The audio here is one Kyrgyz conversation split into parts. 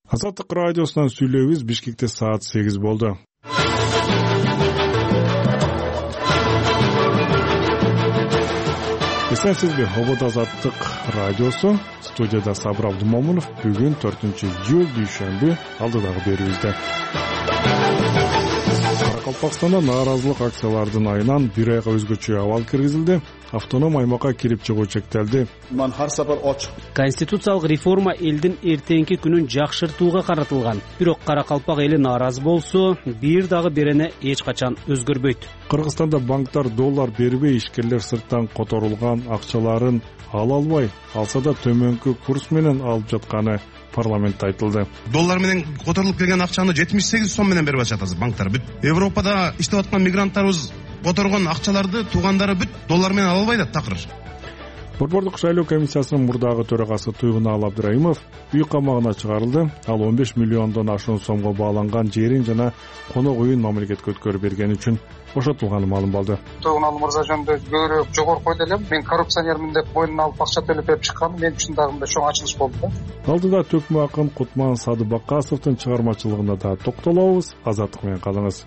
Азаттык радиосунан сүйлөйбүз. Бишкекте саат 8 болду. Эсенсизби? Обод Азаттык радиосу. Студияда Сабыр Абдумомунов. Бүгүн 4-июль дүйшөмбү алдыдагы берүүбүздө. Каракалпакстанда нааразылык акциялардын айынан бир айга өзгөчө абал киргизилди. Автоном аймакка кирип чыгуу чектелди. Конституциялык реформа элдин эртеңки күнүн жакшыртууга каратылган. Бирок Каракалпак эли нааразы болсо, бир дагы берене эч качан өзгөрбөйт. Кыргызстанда банктар доллар бербей, ишкерлер сырттан которулган акчаларын ала албай, алса да төмөнкү курс менен алып жатканы парламентте айтылды. Доллар менен которулуп келген акчаны 78 сом менен берип атат азыр банктар бүт. Европада иштеп аткан мигранттарыбыз которгон акчаларды туугандары бүт доллар менен ала албайт такыр. Борбордук шайлоо комиссиясынын мурдагы төрагасы Туйгунал Абдрайымов үй камагына чыгарылды. Ал 15 миллиондон ашуун сомго бааланган жерин жана конок үйүн мамлекетке өткөрүп бергени үчүн бошотулганы маалым болду. Туйгунал мырза жөнүндө көбүрөөк жогорку ойдо элем. Мен коррупционермин деп мойнуна алып акча төлөп берип чыккан. Мен үчүн дагы мындай чоң ачылыш болду да. Алдыда төкмө акын Кутман Садыбакасовдун чыгармачылыгына да токтолобуз. Азаттык менен калыңыз.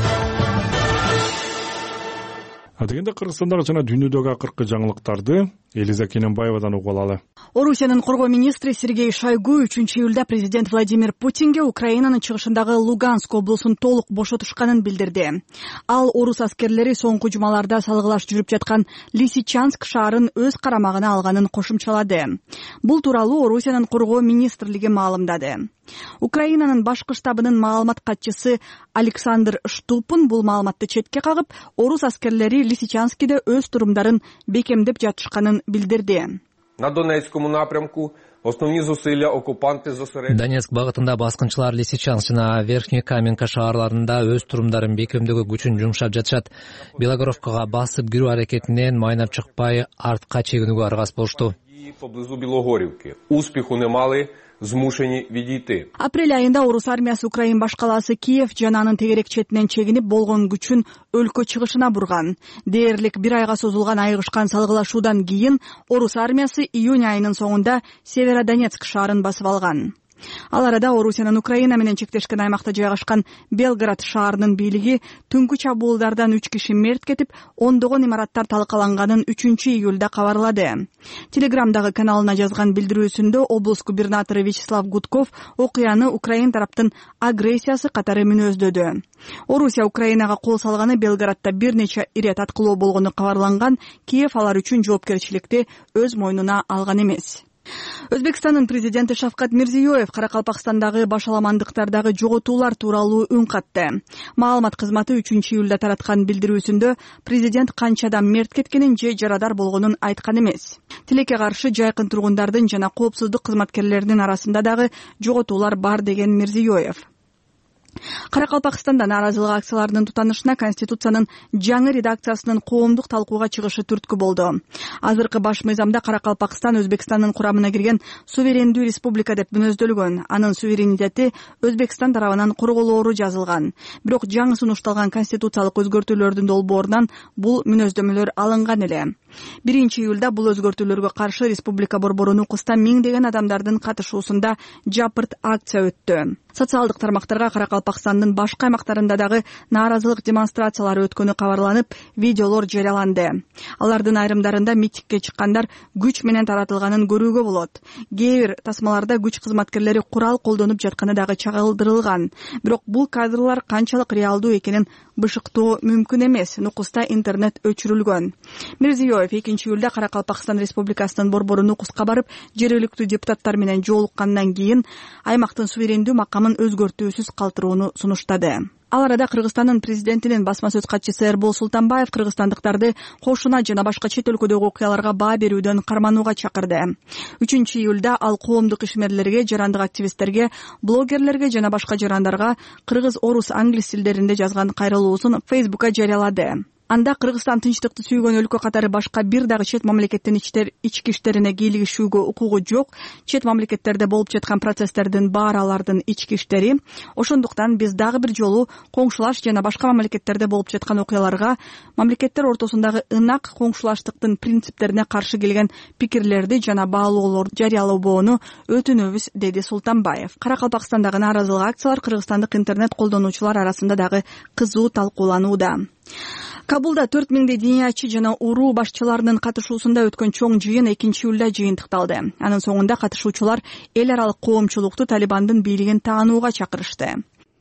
Адегенде Кыргызстандагы жана дүйнөдөгү акыркы жаңылыктарды Элиза Кененбаевадан угуп алалы. Орусиянын коргоо министри Сергей Шойгу 3-июлда президент Владимир Путинге Украинанын чыгышындагы Луганск облусун толук бошотушканын билдирди. Ал орус аскерлери соңку жумаларда салгылаш жүрүп жаткан Лисичанск шаарын өз карамагына алганын кошумчалады. Бул тууралуу Орусиянын коргоо министрлиги маалымдады. Украинанын башкы штабынын маалымат катчысы Александр Штупун бул маалыматты четке кагып, орус аскерлери Лисичанскиде өз турумдарын бекемдеп жатышканын билдирди. На Донецкому напрямку основні зусилля окупанти зосередили. Донецк багытында баскынчылар Лисичанск жана Верхний Каменка шаарларында өз турумдарын бекемдөгө күчүн жумшап жатышат. Белогоровкага басып кирүү аракетинен майнап чыкпай артка чегинүүгө аргас болушту. Поблизу Білогорівки. Успіху не мали, змушені відійти. Апрель айында орус армиясы Украин баш калаасы Киев жана анын тегерек четинен чегинип болгон күчүн өлкө чыгышына бурган. Дээрлик бир айга созулган айыгышкан салгылашуудан кийин орус армиясы июнь айынын соңунда Северодонецк шаарын басып алган. Ал арада Орусиянын Украина менен чектешкен аймакта жайгашкан Белград шаарынын бийлиги түнкү чабуулдардан 3 киши мерт кетип, ондогон имараттар талкаланганын 3-июлда кабарлады. Телеграмдагы каналына жазган билдирүүсүндө облус губернатору Вячеслав Гудков окуяны Украин тараптын агрессиясы катары мүнөздөдү. Орусия Украинага кол салганы Белградда бир нече ире таткылоо болгону кабарланган. Киев алар үчүн жоопкерчиликти өз мойнуна алган эмес. Өзбекстандын президенти Шавкат Мирзиёев Каракалпакстандагы башаламандыктардагы жоготуулар тууралуу үн катты. Маалымат кызматы 3-июлда тараткан билдирүүсүндө президент канча адам мерт кеткенин же жарадар болгонун айткан эмес. Тилекке каршы жайкын тургундардын жана коопсуздук кызматкерлеринин арасында дагы жоготуулар бар деген Мирзиёев. Каракалпакстанда нааразылык акцияларынын тутанышына Конституциянын жаңы редакциясынын коомдук талкууга чыгышы түрткү болду. Азыркы баш мыйзамда Каракалпакстан Өзбекстандын курамына кирген суверендүү республика деп мүнөздөлгөн. Анын суверенитети Өзбекстан тарабынан корголоору жазылган. Бирок жаңы сунушталган конституциялык өзгөртүүлөрдүн долбоорунан бул мүнөздөмөлөр алынган эле. 1-июлда бул өзгөртүүлөргө каршы республика борбору нукуста миңдеген адамдардын катышуусунда жапырт акция өттү. Социалдык тармактарга Каракалпакстандын башка аймактарында дагы нааразылык демонстрациялары өткөнү кабарланып, видеолор жарыяланды. Алардын айрымдарында митингге чыккандар күч менен таратылганын көрүүгө болот. Кээ бир тасмаларда күч кызматкерлери курал колдонуп жатканы дагы чагылдырылган. Бирок бул кадрлар канчалык реалдуу экенин бышыктоо мүмкүн эмес. Нукуста интернет өчүрүлгөн. Мирзиёев 2-июлда Каракалпакстан Республикасынын борбору нукуска барып, жергиликтүү депутаттар менен жолуккандан кийин аймактын суверендүү макамын өзгөртүүсүз калтырууну сунуштады. Ал арада Кыргызстандын президентинин басма сөз катчысы Эрбол Султанбаев кыргызстандыктарды кошуна жана башка чет өлкөдөгү окуяларга баа берүүдөн карманууга чакырды. 3-июлда ал коомдук ишмерлерге, жарандык активисттерге, блогерлерге жана башка жарандарга кыргыз, орус, англис тилдеринде жазган кайрылуусун Facebook'ка жарыялады. Анда Кыргызстан тынчтыкты сүйгөн өлкө катары башка бир дагы чет мамлекеттин ички иштерине кийлигишүүгө укугу жок. Чет мамлекеттерде болуп жаткан процесстердин баары алардын ички иштери. Ошондуктан биз дагы бир жолу коңшулаш жана башка мамлекеттерде болуп жаткан окуяларга мамлекеттер ортосундагы ынак коңшулаштыктын принциптерине каршы келген пикирлерди жана баалоолорду жарыялабоону өтүнөбүз, деди Султанбаев. Каракалпакстандагы нааразылык акциялар кыргызстандык интернет колдонуучулар арасында дагы кызуу талкууланууда. Кабулда 4000 диниячы жана уруу башчыларынын катышуусунда өткөн чоң жыйын 2-июлда жыйынтыкталды. Анын соңунда катышуучулар эл аралык коомчулукту Талибандын бийлигин таанууга чакырышты.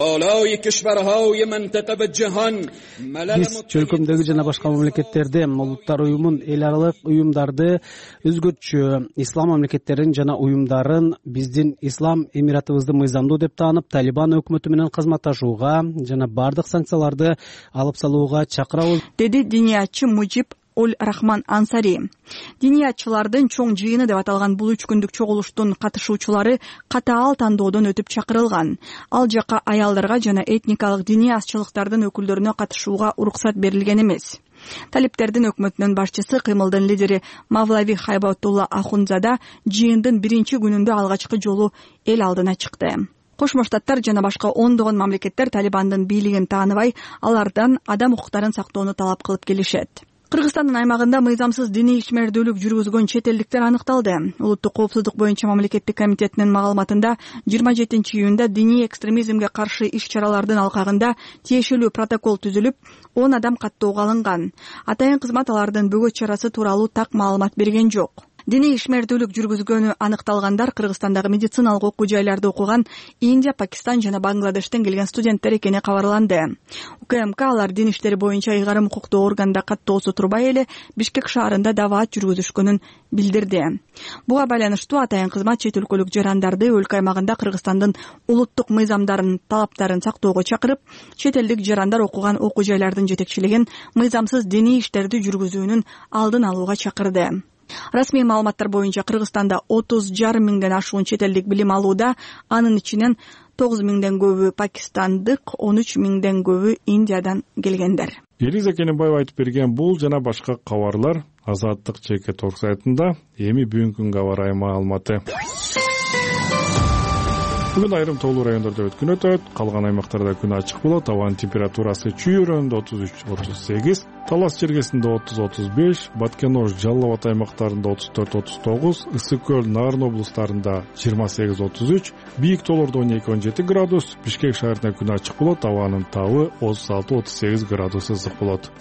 Биз чөлкөмдөгү жана башка мамлекеттерде улуттар уюмун, эл аралык уюмдарды өзгөчө ислам мамлекеттерин жана уюмдарын биздин ислам эмиратыбызды мыйзамдуу деп таанып, Талибан өкмөтү менен кызматташууга жана бардык санкцияларды алып салууга чакырабыз, деди диниячы Мужиб Рахман Ансари. Диниячылардын чоң жыйыны деп аталган бул 3 күндүк чогулуштун катышуучулары катаал тандоодон өтүп чакырылган. Ал жака аялдарга жана этникалык диний азчылыктардын өкүлдөрүнө катышууга уруксат берилген эмес. Талиптердин өкмөтүнүн башчысы, кыймылдын лидери Мавлави Хайбатулла Ахунзада жыйындын 1-күнүндө алгачкы жолу эл алдына чыкты. Кошмо Штаттар жана башка ондогон мамлекеттер Талибандын бийлигин тааныбай, алардан адам укуктарын сактоону талап кылып келишет. Кыргызстандын аймагында мыйзамсыз диний ишмердүүлүк жүргүзгөн чет элдиктер аныкталды. Улуттук коопсуздук боюнча мамлекеттик комитетинин маалыматында 27-июнда диний экстремизмге каршы иш-чаралардын алкагында тиешелүү протокол түзүлүп, 10 адам каттоого алынган. Атайын кызмат алардын бөгөт чарасы тууралуу так маалымат берген жок. Диний ишмердүүлүк жүргүзгөнү аныкталгандар Кыргызстандагы медициналык окуу жайларда окуган Индия, Пакистан жана Бангладештен келген студенттер экени кабарланды. УКМК алар дин иштери боюнча ыйгарым укуктуу органда каттоосу турбай эле Бишкек шаарында даваат жүргүзүшкөнүн билдирди. Буга байланыштуу атайын кызмат чет өлкөлүк жарандарды өлкө аймагында Кыргызстандын улуттук мыйзамдарын талаптарын сактоого чакырып, чет элдик жарандар окуган окуу жайлардын жетекчилигин мыйзамсыз диний иштерди жүргүзүүнүн алдын алууга чакырды. Расмий маалыматтар боюнча Кыргызстанда 30,5 миңден ашуун чет элдик билим алууда, анын ичинен 9 миңден көбү пакистандык, 13 миңден көбү Индиядан келгендер. Элиза Кененбаева айтып берген бул жана башка кабарлар Азаттык ЧК Торг сайтында. Эми бүгүнкү кабар маалыматы. Бүгүн айрым тоолуу райондордо өткөн өтөт, калган аймактарда күн ачык болот. Абанын температурасы Чүй өрөөнүндө 33-38, Талас чергесинде 30-35, Баткен-Ош, Жалал Абад аймактарында 34-39, Ысык көл, Нарын облустарында 28-33, бийик тоолордо 12-17 градус, Бишкек шаарында күн ачык болот, абанын табы 36-38 градус ысык болот.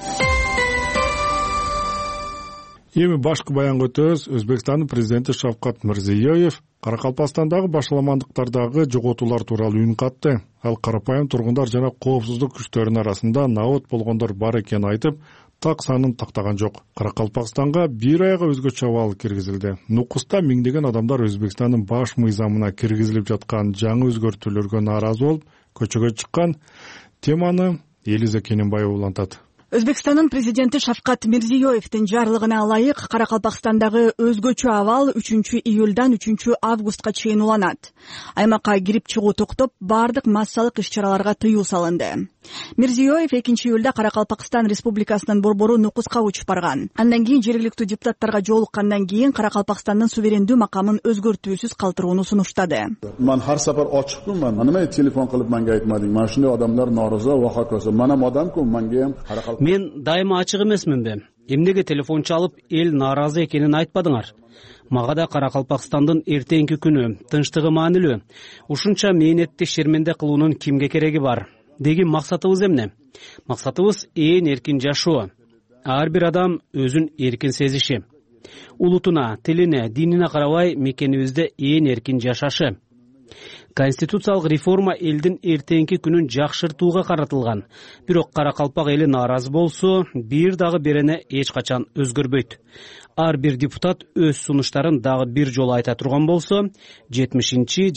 Эми башкы баянга өтөбүз. Өзбекстандын президенти Шавкат Мирзиёев Каракалпакстандагы башаламандыктардагы жоготуулар тууралуу үн катты. Ал карапайым тургундар жана коопсуздук күчтөрүнүн арасында набат болгондор бар экенин айтып, так санын тактаган жок. Каракалпакстанга бир айга өзгөчө абал киргизилди. Нукуста миңдеген адамдар Өзбекстандын баш мыйзамына киргизилип жаткан жаңы өзгөртүүлөргө нааразы болуп, көчөгө чыккан. Теманы Элиза Кененбаева улантат. Өзбекстандын президенти Шавкат Мирзиёевдин жарлыгына ылайык Каракалпакстандагы өзгөчө абал 3-июлдан 3-августка чейин уланат. Аймакка кирип чыгуу токтоп, бардык массалык иш-чараларга тыюу салынды. Мирзиёев 2-июлда Каракалпакстан Республикасынын борбору Нукуска учуп барган. Андан кийин жергиликтүү депутаттарга жолуккандан кийин Каракалпакстандын суверендүү макамын өзгөртүүсүз калтырууну сунуштады. Мен har safar ochiqman. Nima telefon qilib menga aytmading? Mana shunday odamlar norozi va hokazo. Men ham odamku, menga ham Мен дайыма ачык эмесминби? Эмнеге телефон чалып, эл нааразы экенин айтпадыңар? Мага да Каракалпакстандын эртеңки күнү тынчтыгы маанилүү. Ушунча мээнетти шерменде кылуунун кимге кереги бар? Деген максатыбыз эмне? Максатыбыз ээн эркин жашоо. Ар бир адам өзүн эркин сезиши. Улутуна, тилине, динине карабай мекенибизде ээн эркин жашашы. Конституциялык реформа элдин эртеңки күнүн жакшыртууга каратылган. Бирок Каракалпак эли нааразы болсо, бир дагы берене эч качан өзгөрбөйт. ар бир депутат өз сунуштарын дагы бир жолу айта турган болсо 70-71,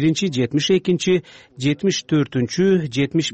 72, 74,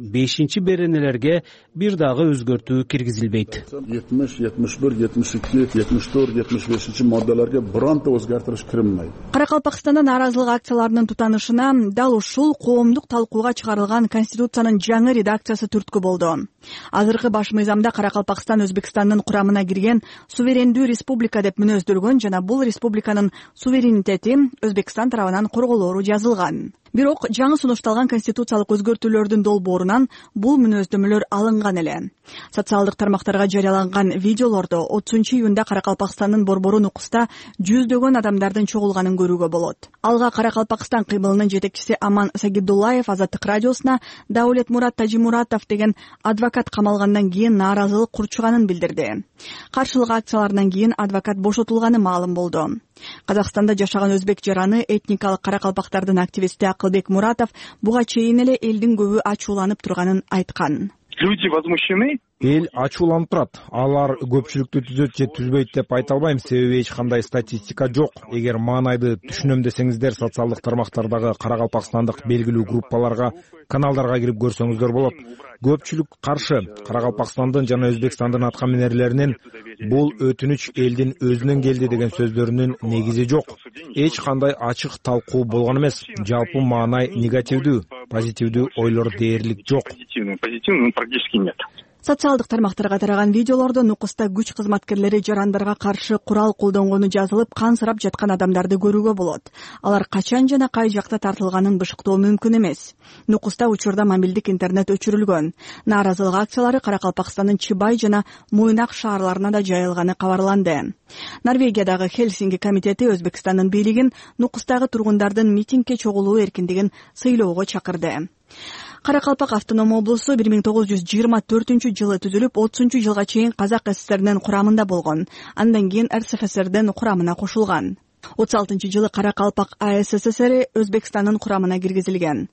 75 беренелерге бир дагы өзгөртүү киргизилбейт. 70, 71, 72, 74, 75 моддаларга биронта өзгөртүш кирилмейт. Каракалпакстанда нааразылык акцияларынын тутанышына дал ушул коомдук талкууга чыгарылган Конституциянын жаңы редакциясы түрткү болду. Азыркы баш мыйзамда Каракалпакстан Өзбекстандын курамына кирген суверендүү республика деп мүнөздөлгөн жана бул республиканын суверенитети Өзбекстан тарабынан корголоору жазылган. Бирок жаңы сунушталган конституциялык өзгөртүүлөрдүн долбоорунан бул мүнөздөмөлөр алынган эле. Социалдык тармактарга жарыяланган видеолордо 30-июнда Каракалпакстандын борбору Нукуста жүздөгөн адамдардын чогулганын көрүүгө болот. Алга Каракалпакстан кыймылынын жетекчиси Аман Сагидуллаев Азаттык радиосуна Даулет Мурат Тажимуратов деген адвокат камалгандан кийин нааразылык курчуганын билдирди. Каршылык акцияларынан кийин адвокат бошотулганы маалым болду. Казакстанда жашаган өзбек жараны этникалык каракалпактардын активисти Акылбек Муратов буга чейин эле элдин көбү ачууланып турганын айткан. Люди возмущены. Эл ачууланып турат. Алар көпчүлүктү түзөт же түзбөйт деп айта албайм, себеби эч кандай статистика жок. Эгер маанайды түшүнөм десеңиздер, социалдык тармактардагы каракалпакстандык белгилүү группаларга, каналдарга кирип көрсөңүздөр болот. Көпчүлүк каршы. Каракалпакстандын жана Өзбекстандын аткаминерлеринин бул өтүнүч элдин өзүнөн келди деген сөздөрүнүн негизи жок. Эч кандай ачык талкуу болгон эмес. Жалпы маанай негативдүү, позитивдүү ойлор дээрлик жок. Позитивный практически нет. Социалдык тармактарга тараган видеолордо Нукуста күч кызматкерлери жарандарга каршы курал колдонгону жазылып, кансырап жаткан адамдарды көрүүгө болот. Алар качан жана кай жакта тартылганын бышыктоо мүмкүн эмес. Нукуста учурда мобилдик интернет өчүрүлгөн. Нааразылык акциялары Каракалпакстандын Чыбай жана Муйнак шаарларына да жайылганы кабарланды. Норвегиядагы Хельсинки комитети Өзбекстандын бийлигин Нукустагы тургундардын митингге чогулуу эркиндигин сыйлоого чакырды. Каракалпак автоном облусу 1924-жылы түзүлүп, 30-жылга чейин Казак ССРнин курамында болгон. Андан кийин РСФСРдин курамына кошулган. 36-жылы Каракалпак АССР Өзбекстандын курамына киргизилген.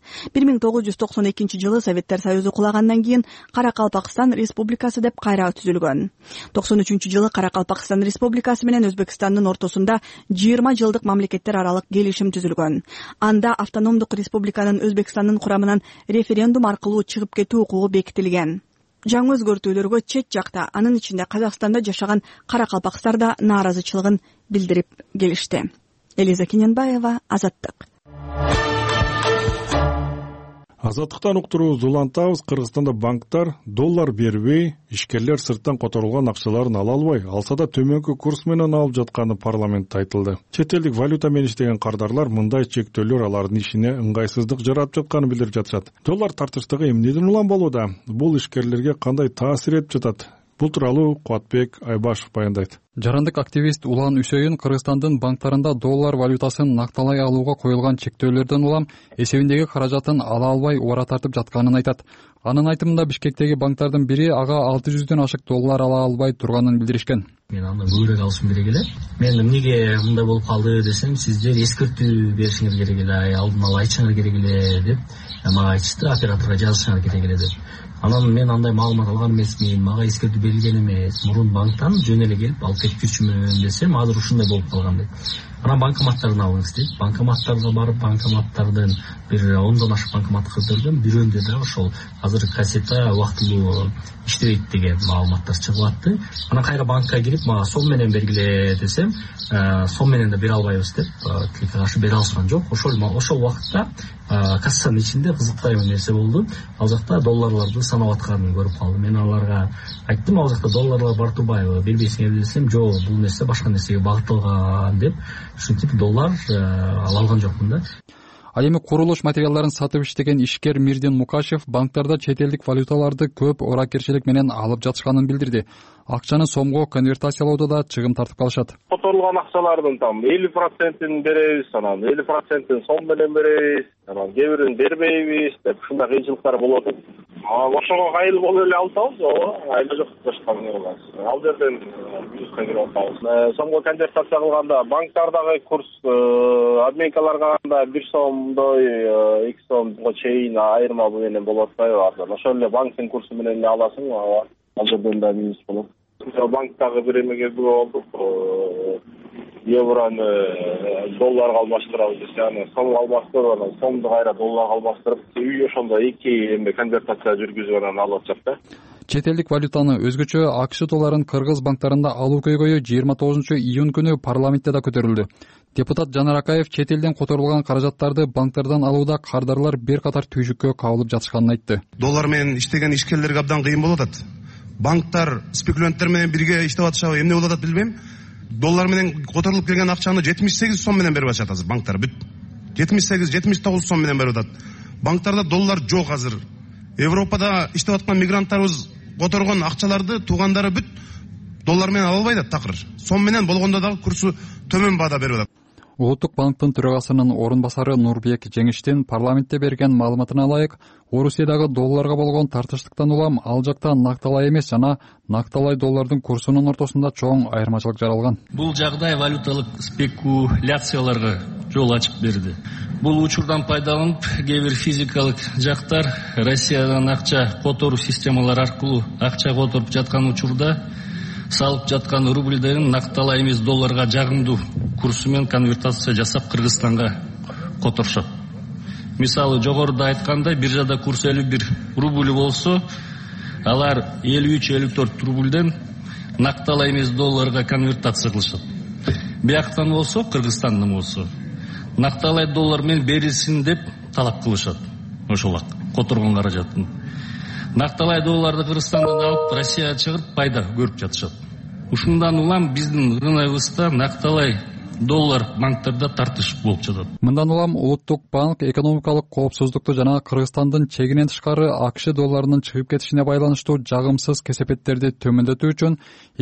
1992-жылы Советтер Союзу кулагандан кийин Каракалпакстан Республикасы деп кайра түзүлгөн. 93-жылы Каракалпакстан Республикасы менен Өзбекстандын ортосунда 20 жылдык мамлекеттер аралык келишим түзүлгөн. Анда автономдук республиканын Өзбекстандын курамынан референдум аркылуу чыгып кетүү укугу бекитилген. Жаңы өзгөртүүлөргө чет жакта, анын ичинде Казакстанда жашаган каракалпактар да нааразычылыгын билдирип келишти. Элиза Кененбаева, Азаттык. Азаттыктан уктуруубузду улантабыз. Кыргызстанда банктар доллар бербей, ишкерлер сырттан которулган акчаларын ала албай, алса да төмөнкү курс менен алып жатканы парламентте айтылды. Чет элдик валюта менен иштеген кардарлар мындай чектөөлөр алардын ишине ыңгайсыздык жаратып жатканын билдирип жатышат. Доллар тартыштыгы эмнеден улам болууда? Бул ишкерлерге кандай таасир этип жатат? Бул тууралуу Кубатбек Айбашев баяндайт. Жарандык активист Улан Үсөйүн Кыргызстандын банктарында доллар валютасын накталай алууга коюлган чектөөлөрдөн улам эсебиндеги каражатын ала албай убара тартып жатканын айтат. Анын айтымында Бишкектеги банктардын бири ага 600дөн ашык доллар ала албай турганын билдиришкен. Мен андан көбүрөөк алышым керек эле. Мен эмнеге мындай болуп калды десем, сиздер эскертүү беришиңер керек эле, алдын ала айтышыңар керек эле деп мага айтышты, операторго жазышыңар керек эле деп. Анан мен андай маалымат алган эмесмин, мага эскертүү берилген эмес. Мурун банктан жөн эле келип алып кеткүчүмүн десем, азыр ушундай болуп калган дейт. Анан банкоматтарын алыңыз дейт. Банкоматтарга барып, банкоматтардын бир 10дон ашык банкомат кыздырдым. Бирөөндө да ошол азыр кассета убактылуу иштебейт деген маалыматтар чыгып атты. Анан кайра банкка кирип, мага сом менен бергиле десем, сом менен да бере албайбыз деп, тилекке каршы бере алышкан жок. Ошол убакытта кассанын ичинде кызыктай бир нерсе болду. Ал жакта долларларды санап атканын көрүп калдым. Мен аларга айттым, ал жакта долларлар бар турбайбы, бербейсиңер десем, жок, бул нерсе башка нерсеге багытталган деп, ушинтип доллар ала алган жокмун да. Ал эми курулуш материалдарын сатып иштеген ишкер Мирдин Мукашев банктарда чет элдик валюталарды көп оракерчилик менен алып жатышканын билдирди. Акчаны сомго конвертациялоодо да чыгым тартып калышат. Которулган акчалардын там 50%-ин беребиз, анан 50%-ин сом менен беребиз, анан кээ бирин бербейбиз деп ушундай кыйынчылыктар болот. Ошого кайыл болуп эле алсабыз, айла жок башка эмне болобуз. Ал жерден плюска кирип атабыз. Сомго конвертация кылганда банктардагы курс обменкаларга анда 1 сомдой 2 сомго чейин айырма менен болуп атпайбы? Ошол эле банктын курсу менен эле аласың, ал жерден да минус болот. банктагы бир эмеге күбө болдук. Еврону долларга алмаштырабыз десе, аны сомго алмаштырып, анан сомду кайра долларга алмаштырып, үй ошондо эки конвертация жүргүзүп анан алып атышат да. Чет элдик валютаны өзгөчө АКШ долларын кыргыз банктарында алуу көйгөйү 29 июнь күнү парламентте да көтөрүлдү. Депутат Жанар Акаев чет элден которулган каражаттарды банктардан алууда кардарлар бир катар түйшүккө кабылып жатышканын айтты. Доллар менен иштеген ишкерлерге абдан кыйын болуп атат. Банктар спекулянттар менен бирге иштеп атышабы, эмне болуп атат билбейм. Доллар менен которулуп келген акчаны 78 сом менен берип атышат азыр банктар бүт. 78-79 сом менен берип атат. Банктарда доллар жок азыр. Европада иштеп аткан мигранттарыбыз которгон акчаларды туугандары бүт доллар менен ала албайт да такыр. Сом менен болгондо дагы курсу төмөн баада берип атат. Улуттук банктын төрагасынын орун басары Нурбек Жеңиштин парламентте берген маалыматына ылайык, Орусиядагы долларга болгон тартыштыктан улам ал жакта накталай эмес жана накталай доллардын курсунун ортосунда чоң айырмачылык жаралган. Бул жагдай валюталык спекуляцияларга жол ачып берди. Бул учурдан пайдаланып, кээ бир физикалык жактар Россиядан акча которуу системалары аркылуу акча которуп жаткан учурда салып жаткан рубльдерин накталай эмес долларга жагымдуу курсу менен конвертация жасап Кыргызстанга которушат. Мисалы жогоруда айткандай, биржада курс 51 рубль болсо, алар 53-54 рубльден накталай эмес долларга конвертация кылышат. Бияктан болсо, Кыргызстандан болсо, накталай доллар менен берилсин деп талап кылышат. Ошолак которгон каражатын. Накталай долларды Кыргызстандан алып Россияга чыгып пайда көрүп жатышат. Ушундан улам биздин рыногыбызда накталай доллар банктарда тартыш болуп жатат. Мындан улам Улуттук банк экономикалык коопсуздукту жана Кыргызстандын чегинен тышкары АКШ долларынын чыгып кетишине байланыштуу жагымсыз кесепеттерди төмөндөтүү үчүн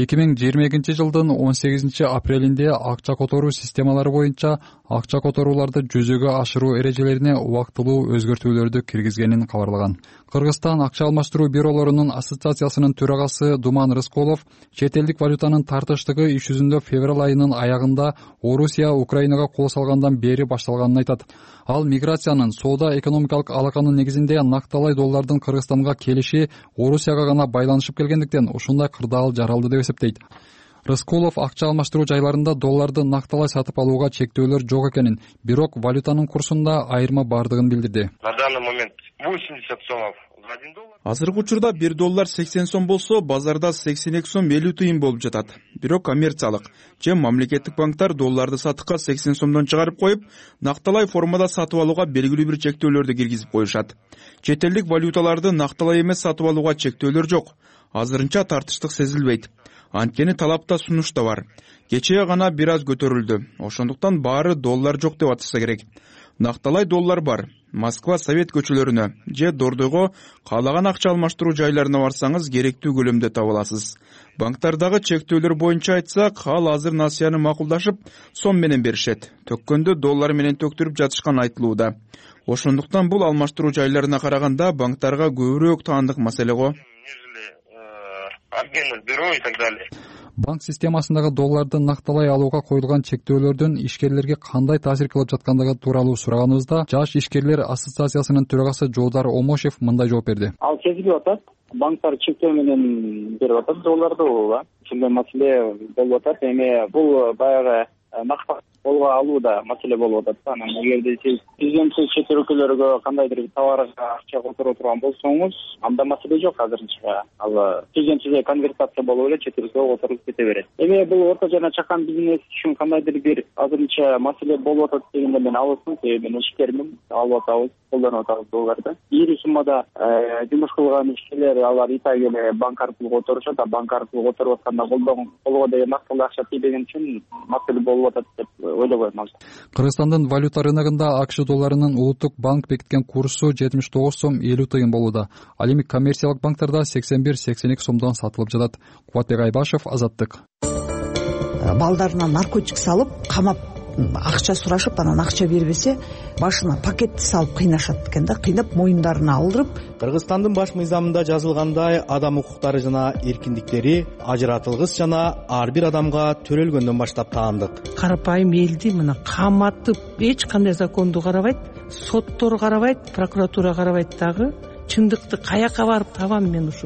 2022 жылдын 18 апрелинде акча которуу системалары боюнча акча которууларды жүзөгө ашыруу эрежелерине убактылуу өзгөртүүлөрдү киргизгенин кабарлаган. Кыргызстан акча алмаштыруу бюролорунун ассоциациясынын төрагасы Думан Рыскулов чет элдик валютанын тартыштыгы иш жүзүндө февраль айынын аягында Орусия Украинага кол салгандан бери башталганын айтат. Ал миграциянын соода экономикалык алаканын негизинде накталай доллардын Кыргызстанга келиши Орусияга гана байланышып келгендиктен ушундай кырдаал жаралды деп эсептейт. Рыскулов акча алмаштыруу жайларында долларды накталай сатып алууга чектөөлөр жок экенин, бирок валютанын курсунда айырма бардыгын билдирди. На данный момент 80 сомов. Азыркы учурда 1 доллар 80 сом болсо, базарда 82 сом 50 тыйын болуп жатат. Бирок коммерциялык же мамлекеттик банктар долларды сатыкка 80 сомдон чыгарып коюп, накталай формада сатып алууга белгилүү бир чектөөлөрдү киргизип коюшат. Чет элдик валюталарды накталай эмес сатып алууга чектөөлөр жок. Азырынча тартыштык сезилбейт. Анткени талапта сунушта бар. Кечээ гана бир аз көтөрүлдү. Ошондуктан баары доллар жок деп атышса керек. Накталай доллар бар. Москва Совет көчөлөрүнө же Дордойго каалаган акча алмаштыруу жайларына барсаңыз керектүү көлөмдө таба аласыз. Банктардагы чектөөлөр боюнча айтсак, ал азыр насыяны макулдашып, сом менен беришет. Төккөндө доллар менен төктүрүп жатышкан айтылууда. Ошондуктан бул алмаштыруу жайларына караганда банктарга көбүрөөк таандык маселе го. Банк системасындагы долларды накталай алууга коюлган чектөөлөрдүн ишкерлерге кандай таасир кылып жаткандыгы тууралуу сураганыбызда Жаш ишкерлер ассоциациясынын төрагасы Жолдар Омошев мындай жооп берди. Ал сезилип атат. Банктар чектөө менен берип атат долларды, ооба. Ушундай маселе болуп атат. Эми бул баягы накта колго алууда маселе болуп атат. Анан эгерде сиз президенттик чет өлкөлөргө кандайдыр бир товарга акча которо турган болсоңуз, анда маселе жок азырынча. Ал президенттик конвертация болуп эле чет өлкөгө которулуп кете берет. Эми бул орто жана чакан бизнес үчүн кандайдыр бир азырынча маселе болуп атат дегенде мен алысмын. Мен ишкермин, алып атабыз, колдонуп атабыз долларды. Ири суммада жумуш кылган ишкерлер алар итак эле банк аркылуу которушат, а банк аркылуу которуп атканда колго деген накталуу акча тийбеген үчүн маселе болуп атат деп ойлобойм. Кыргызстандын валюта рыногунда АКШ долларынын Улуттук банк бекиткен курсу 79 сом 50 тыйын болууда. Ал эми коммерциялык банктарда 81-82 сомдон сатылып жатат. Кубатбек Айбашев, Азаттык. Балдарына наркотик салып, камап акча сурашып, анан акча бербесе, башына пакетти салып кыйнашат экен да, кыйнап моюндарына алдырып. Кыргызстандын баш мыйзамында жазылгандай, адам укуктары жана эркиндиктери ажыратылгыс жана ар бир адамга төрөлгөндөн баштап таандык. Карапайым элди мына каматып, эч кандай законду карабайт, соттор карабайт, прокуратура карабайт дагы. Чындыкты каяка барып табам мен ушу?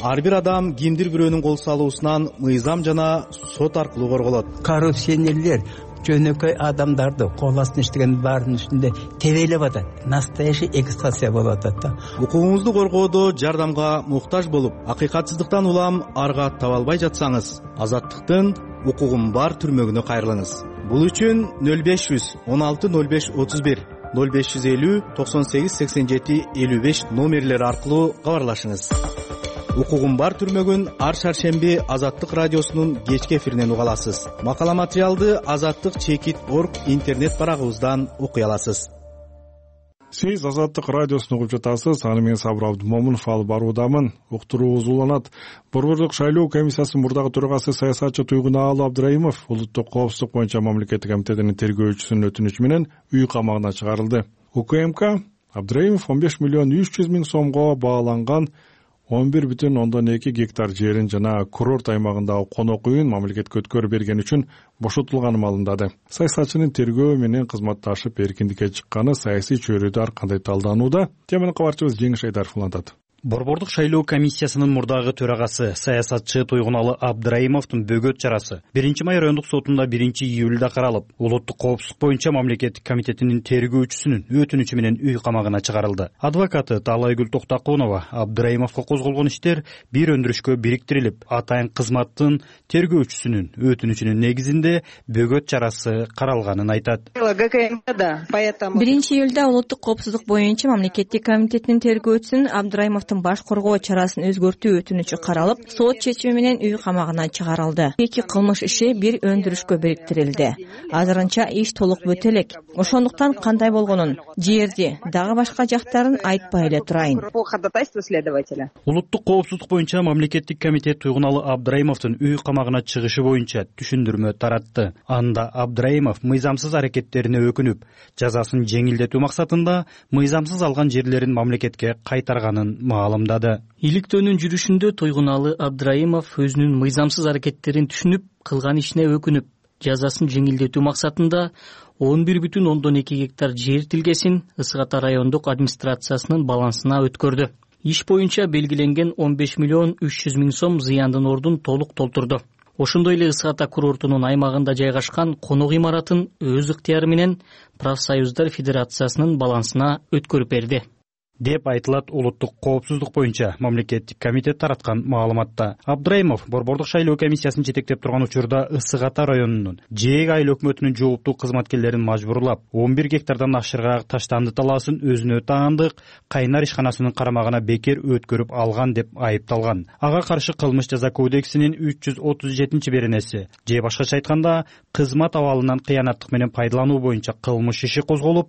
ар бир адам кимдир бирөөнүн кол салуусунан мыйзам жана сот аркылуу корголот. Коррупционерлер жөнөкөй адамдарды кол астында иштеген баарынын үстүндө тебелеп атат. Настоящий эксплуатация болуп атат да. Укугуңузду коргоодо жардамга муктаж болуп, акыйкатсыздыктан улам арга таба албай жатсаңыз, Азаттыктын укугум бар түрмөгүнө кайрылыңыз. Бул үчүн 0500 16 05 31 0550 98 87 55 номерлери аркылуу кабарлашыңыз. Укугум бар түрмөгүн ар шаршемби Азаттык радиосунун кечки эфиринен уга аласыз. Макала материалды azattik.org интернет барагыбыздан окуй аласыз. Сиз Азаттык радиосун угуп жатасыз. Аны мен Сабыр Абдумомунов алып баруудамын. Уктуруубуз уланат. Борбордук шайлоо комиссиясынын мурдагы төрагасы саясатчы Туйгунаалы Абдрайымов улуттук коопсуздук боюнча мамлекеттик комитетинин тергөөчүсүнүн өтүнүчү менен үй камагына чыгарылды. УКМК Абдрайымов 15 миллион 300 миң сомго бааланган 11,2 гектар жерин жана курорт аймагындагы конок үйүн мамлекетке өткөрүп берген үчүн бошотулганын маалымдады. Саясатчынын тергөө менен кызматташып эркиндикке чыкканы саясий чөйрөдө ар кандай талданууда? Теманы кабарчыбыз Жеңиш Айдаров улантат. Борбордук шайлоо комиссиясынын мурдагы төрагасы саясатчы Туйгунаалы Абдрайымовдун бөгөт чарасы 1-май райондук сотунда 1-июлда каралып, улуттук коопсуздук боюнча мамлекеттик комитетинин тергөөчүсүнүн өтүнүчү менен үй камагына чыгарылды. Адвокаты Таалайгүл Токтакунова Абдрайымовго козголгон иштер бир өндүрүшкө бириктирилип, атайын кызматтын тергөөчүсүнүн өтүнүчүнүн негизинде бөгөт чарасы каралганын айтат. 1-июлда улуттук коопсуздук боюнча мамлекеттик комитетинин тергөөчүсүнүн Абдрайымовдун баш коргоо чарасын өзгөртүү өтүнүчү каралып, сот чечими менен үй камагына чыгарылды. 2 кылмыш иши бир өндүрүшкө бириктирилди. Азырынча иш толук бүтө элек. Ошондуктан кандай болгонун, жерди, дагы башка жактарын айтпай эле турайын. Улуттук коопсуздук боюнча мамлекеттик комитет Туйгунаалы Абдрайымовдун үй камагына чыгышы боюнча түшүндүрмө таратты. Анда Абдрайымов мыйзамсыз аракеттерине өкүнүп, жазасын жеңилдетүү максатында мыйзамсыз алган жерлерин мамлекетке кайтарганын маалымдады. Иликтөөнүн жүрүшүндө Туйгунаалы Абдрайымов өзүнүн мыйзамсыз аракеттерин түшүнүп, кылган ишине өкүнүп, жазасын жеңилдетүү максатында 11,2 гектар жер тилкесин Ысык Ата райондук администрациясынын балансына өткөрдү. Иш боюнча белгиленген 15 миллион 300 миң сом зыяндын ордун толук толтурду. Ошондой эле Ысык Ата курортунун аймагында жайгашкан конок имаратын өз ыктыяры менен Профсоюздар Федерациясынын балансына өткөрүп берди деп айтылат улуттук коопсуздук боюнча мамлекеттик комитет тараткан маалыматта. Абдрайымов борбордук шайлоо комиссиясын жетектеп турган учурда Ысык Ата районунун Жээк айыл өкмөтүнүн жооптуу кызматкерлерин мажбурлап, 11 гектардан ашырыраак таштанды талаасын өзүнө таандык Кайнар ишканасынын карамагына бекер өткөрүп алган деп айыпталган. Ага каршы кылмыш жаза кодексинин 337-беренеси же башкача айтканда кызмат абалынан кыянаттык менен пайдалануу боюнча кылмыш иши козголуп,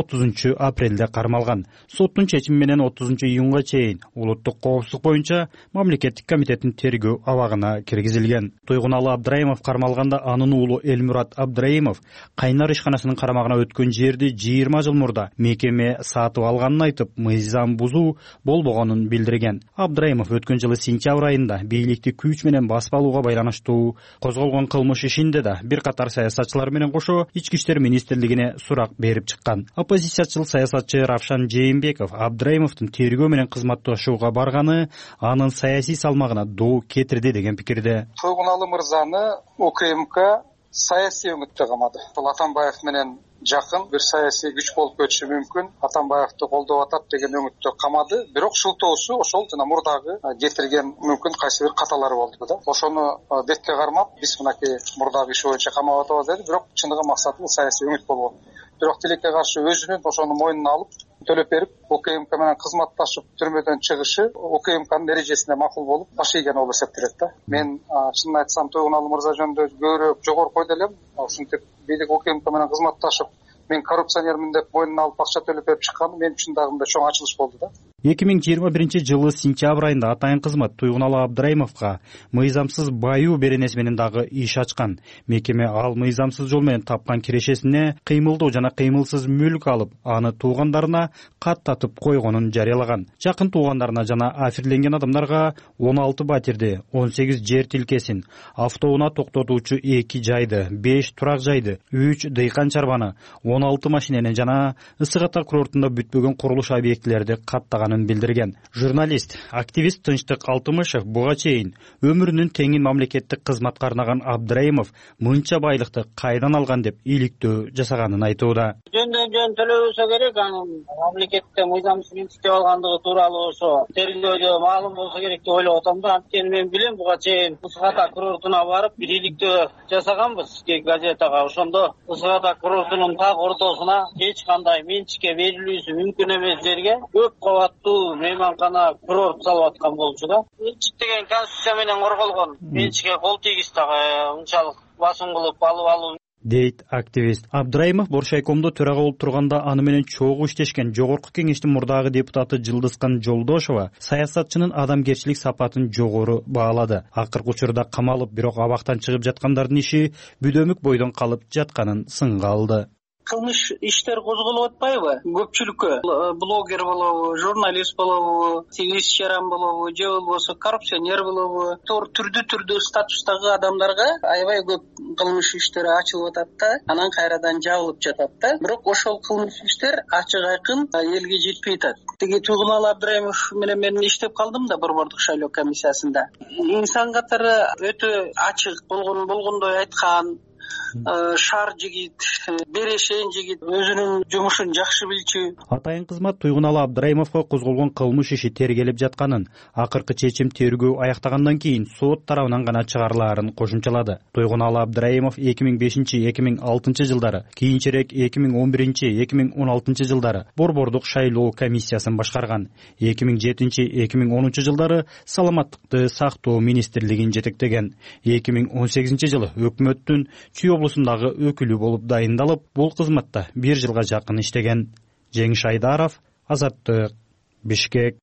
30 апрелде кармалган. Соттун чечими менен 30 июнга чейин улуттук коопсуздук боюнча мамлекеттик комитеттин тергөө абагына киргизилген. Туйгунаалы Абдрайымов кармалганда анын уулу Элмурат Абдрайымов Кайнар ишканасынын карамагына өткөн жерди 20 жыл мурда мекеме сатып алганын айтып, мыйзам бузуу болбогонун билдирген. Абдрайымов өткөн жылы сентябрь айында бийликти күч менен басып алууга байланыштуу козголгон кылмыш ишинде да бир катар саясатчылар менен кошо Ички иштер министрлигине сурак берип чыккан. Оппозициячыл саясатчы Равшан Жээнбеков Абдрайымовдун тергөө менен кызматташууга барганы анын саясий салмагына доо кетирди деген пикирде. Туйгунаалы мырзаны УКМК саясий өңүттө камады. Бул Атамбаев менен жакын бир саясий күч болуп кетиши мүмкүн. Атамбаевди колдоп атат деген өңүттө камады. Бирок шылтоосу ошол жана мурдагы кетирген мүмкүн кайсы бир каталары болду да. Ошону бетке кармап, биз мынакей мурдагы иш боюнча камап атабыз деди. Бирок чыныгы максаты саясий өңүт болгон. Бирок тилекке каршы өзүнүн ошону мойнуна алып, төлөп берип, УКМК менен кызматташып түрмөдөн чыгышы УКМКнын эрежесине макул болуп, баш ийген болуп эсептелет да. Мен чынын айтсам Туйгунаалы мырза жөнүндө көбүрөөк жогору койду элем. Ушинтип бийлик УКМК менен кызматташып, мен коррупционермин деп мойнуна алып акча төлөп берип чыккан, мен үчүн дагы мындай чоң ачылыш болду да. 2021 жылы сентябрь айында атайын кызмат Туйгунаалы Абдрайымовго мыйзамсыз баюу беренеси менен дагы иш ачкан. Мекеме ал мыйзамсыз жол менен тапкан кирешесине кыймылдуу жана кыймылсыз мүлк алып, аны туугандарына каттатып койгонун жарыялаган. Жакын туугандарына жана афирленген адамдарга 16 батирди, 18 жер тилкесин, автоунаа токтотуучу 2 жайды, 5 турак жайды, 3 дыйкан чарбаны, 16 машинени жана Ысык Ата курортунда бүтпөгөн курулуш объектилерди каттаганын билдирген. Журналист, активист Тынчтык Алтымышев буга чейин өмүрүнүн теңин мамлекеттик кызматка арнаган Абдрайымов мынча байлыкты кайдан алган деп иликтөө жасаганын айтууда. Жөн төлөбөсө керек, анын мамлекетте мыйзамсыз минтиктеп алгандыгы тууралуу ошо тергөөдө маалым болсо керек деп ойлоп атам да. Анткени мен билем буга чейин Ысык Ата курортуна барып бир иликтөө жасаганбыз газетага. Ошондо Ысык Ата курортунун так ортосуна эч кандай менчикке берилүүсү мүмкүн эмес жерге көп кабаттуу мейманкана курорт салып аткан болчу да. Менчик деген конституция менен корголгон. Менчикке кол тийгиз дагы унчалык басым кылып алуу дейт активист. Абдрайымов Боршайкомдо төрага болуп турганда аны менен чогуу иштешкен Жогорку Кеңештин мурдагы депутаты Жылдызкан Жолдошова саясатчынын адамгерчилик сапатын жогору баалады. Акыркы учурда камалып, бирок абактан чыгып жаткандардын иши бүдөмүк бойдон калып жатканын сынга алды. Кылмыш иштер козголуп атпайбы? Көпчүлүккө блогер болобу, журналист болобу, иш-чарам болобу, же болбосо коррупционер болобу, түрдүү статустагы адамдарга аябай көп кылмыш иштери ачылып атат да, анан кайрадан жабылып жатат да. Бирок ошол кылмыш иштер ачык айкын элге жетпей атат. Тиги Туйгуналы Абдрайымов менен мен иштеп калдым да Борбордук шайлоо комиссиясында. Инсан катары өтө ачык болгондой айткан, шар жигит, берешен жигит, өзүнүн жумушун жакшы билчү. Атайын кызмат Туйгуналы Абдрайымовго козголгон кылмыш иши тергелип жатканын, акыркы чечим тергөө аяктагандан кийин сот тарабынан гана чыгарылаарын кошумчалады. Туйгуналы Абдрайымов 2005-2006 жылдары, кийинчерээк 2011-2016 жылдары Борбордук шайлоо комиссиясын башкарган. 2007-2010 жылдары саламаттыкты сактоо министрлигин жетектеген. 2018 жылы өкмөттүн Чүй облусундагы өкүлү болуп дайындалып, бул кызматта 1 жылга жакын иштеген. Жеңиш Айдаров, Азаттык, Бишкек.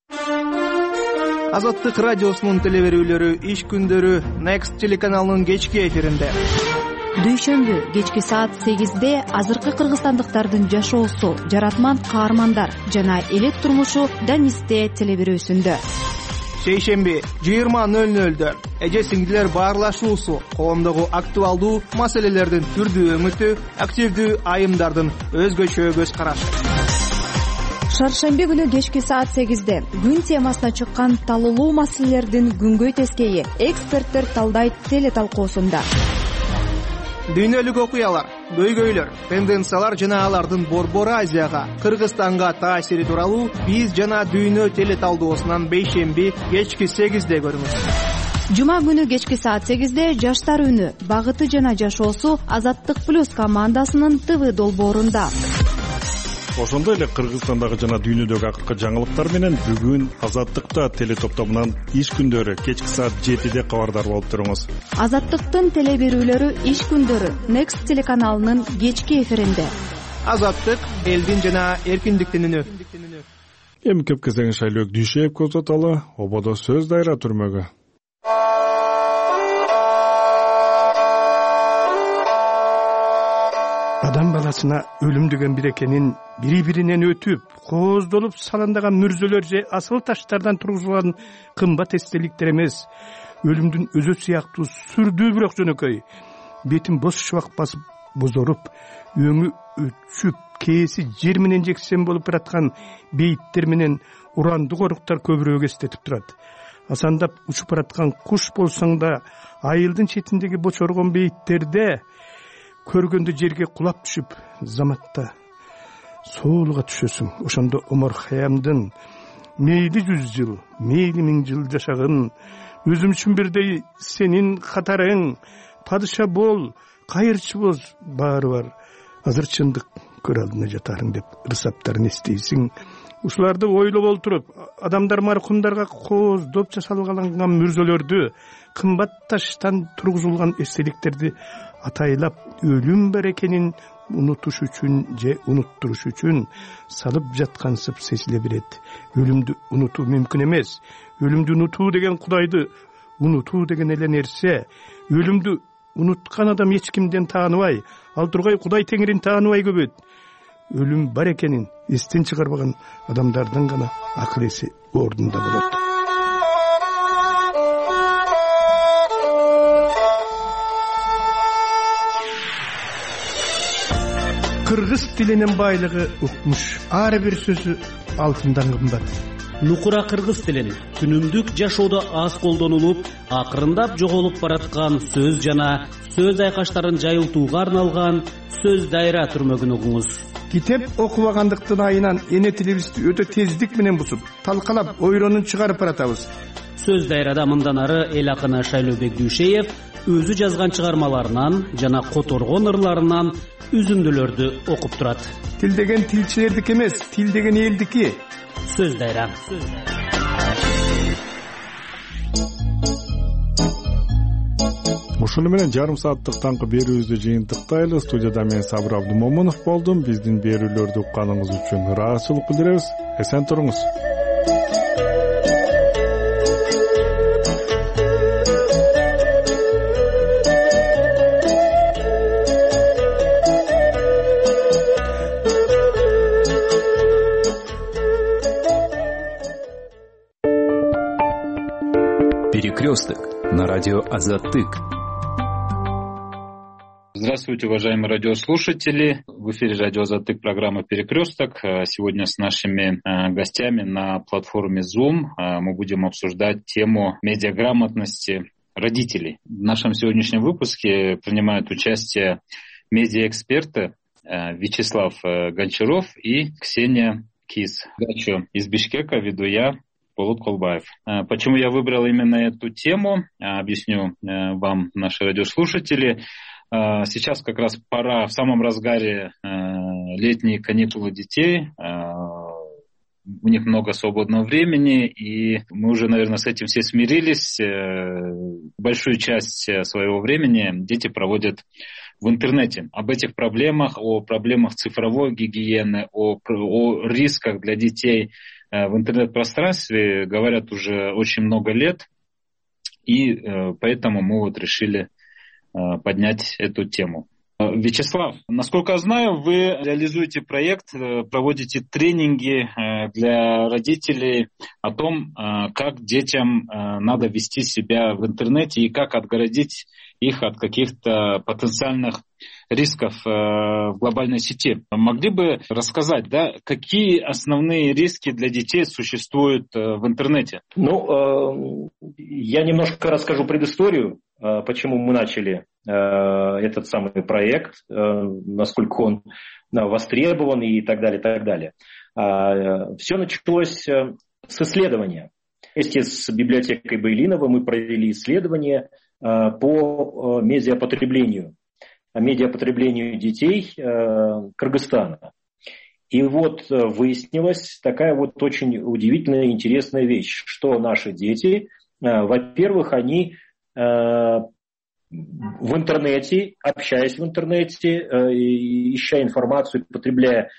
Азаттык радиосунун телеберүүлөрү иш күндөрү Next телеканалынын кечки эфиринде. Дүйшөмбү кечки саат 8-де азыркы кыргызстандыктардын жашоосу, жаратман каармандар жана элек турмушу Данисте телеберүүсүндө. Шейшемби 20:00-дө эже сиңдилер баарлашуусу, коомдогу актуалдуу маселелердин түрдүү өңүтү, активдүү айымдардын өзгөчө көз карашы. Шаршемби күнү кечки саат 8-де күн темасына чыккан талуулуу маселелердин күнгөй тескейи эксперттер талдайт теле талкуусунда. Дүйнөлүк окуялар, көйгөйлөр, тенденциялар жана алардын Борбор Азияга, Кыргызстанга таасири тууралуу биз жана дүйнө теле талдоосунан бейшемби кечки 8-де көрүңүз. Жума күнү кечки саат 8-де жаштар үнү, багыты жана жашоосу Азаттык плюс командасынын ТВ долбоорунда. Ошондой эле Кыргызстандагы жана дүйнөдөгү акыркы жаңылыктар менен бүгүн Азаттыкта теле топтомунан иш күндөрү кечки саат 7-де кабардар болуп туруңуз. Азаттыктын теле берүүлөрү иш күндөрү Next телеканалынын кечки эфиринде. Азаттык элдин жана эркиндиктин үнү. Эми көп кезең шайлоо Дүйшөев көзөталы ободо сөз дайра түрмөгү. Адам баласына өлүм деген бирекенин бири-биринен өтүп, кооздолуп саландаган мүрзөлөр же асыл таштардан тургузулган кымбат эстеликтер эмес, өлүмдүн өзү сыяктуу сүрдүү бирок жөнөкөй, бетин боз шыбак басып бозоруп, өңү өчүп, кээси жер менен жексен болуп бараткан бейиттер менен урандык оруктар көбүрөөк эстетип турат. Асандап учуп бараткан куш болсоң да, айылдын четиндеги бочоргон бейиттерде көргөндө жерге кулап түшүп, заматта соолуга түшөсүң. Ошондо Омар Хаямдын мейли 100 жыл, мейли 1000 жыл жашагын, өзүм үчүн бирдей сенин катарың, падыша бол, кайырчы боз, баары бар. Азыр чындык көр алдына жатарың деп ырсаптарын эстейсиң. Ушуларды ойлоп олтуруп, адамдар маркумдарга кооздоп жасалгаланган мүрзөлөрдү, кымбат таштан тургузулган эстеликтерди атайлап өлүм бар экенин унутуш үчүн же унуттуруш үчүн салып жаткансып сезиле берет. Өлүмдү унутуу мүмкүн эмес. Өлүмдү унутуу деген Кудайды унутуу деген эле нерсе. Өлүмдү унуткан адам эч кимден тааныбай, ал тургай Кудай Теңирин тааныбай көбөйт. Өлүм бар экенин эстен чыгарбаган адамдардын гана акыл эси ордунда болот. кыргыз тилинин байлыгы укмуш, ар бир сөзү алтындан кымбат. нукура кыргыз тилин күнүмдүк жашоодо аз колдонулуп, акырындап жоголуп бараткан сөз жана сөз айкаштарын жайылтууга арналган сөз дайра түрмөгүн угуңуз. Китеп окубагандыктын айынан эне тилибизди өтө тездик менен бусуп, талкалап, ойронун чыгарып баратабыз. Сөз дайрада мындан ары эл акыны Шайлообек Дүйшеев өзү жазган чыгармаларынан жана которгон ырларынан үзүндүлөрдү окуп турат. Тил деген тилчилердики эмес, тил деген элдики. Сөз дайра. Ушуну менен жарым сааттык таңкы берүүбүздү жыйынтыктайлы. Студияда мен Сабыр Абдумомунов болдум. Биздин берүүлөрдү укканыңыз үчүн ыраазычылык билдиребиз. Эсен туруңуз. Перекресток на радио Азаттык. Здравствуйте, уважаемые радиослушатели. В эфире радио Азаттык, программа «Перекресток». Сегодня с нашими гостями на платформе Zoom мы будем обсуждать тему медиаграмотности родителей. В нашем сегодняшнем выпуске принимают участие медиаэксперты Вячеслав Гончаров и Ксения Кис. Передачу из Бишкека веду я, Болот Колбаев. Почему я выбрал именно эту тему, объясню вам, наши радиослушатели. Сейчас как раз пора, в самом разгаре летние каникулы детей, у них много свободного времени, и мы уже, наверное, с этим все смирились. Большую часть своего времени дети проводят в интернете. Об этих проблемах, о проблемах цифровой гигиены, о рисках для детей в интернет-пространстве говорят уже очень много лет, и поэтому мы вот решили поднять эту тему. Вячеслав, насколько я знаю, вы реализуете проект, проводите тренинги для родителей о том, как детям надо вести себя в интернете и как отгородить их от каких-то потенциальных рисков в глобальной сети. Могли бы рассказать, да, какие основные риски для детей существуют в интернете? Я немножко расскажу предысторию, почему мы начали этот самый проект, насколько он востребован и так далее, так далее. Все началось с исследования. Вместе с библиотекой Байлинова мы провели исследование по медиапотреблению детей Кыргызстана. И вот выяснилась такая вот очень удивительная и интересная вещь, что наши дети, во-первых, они в интернете, общаясь в интернете, ища информацию, потребляя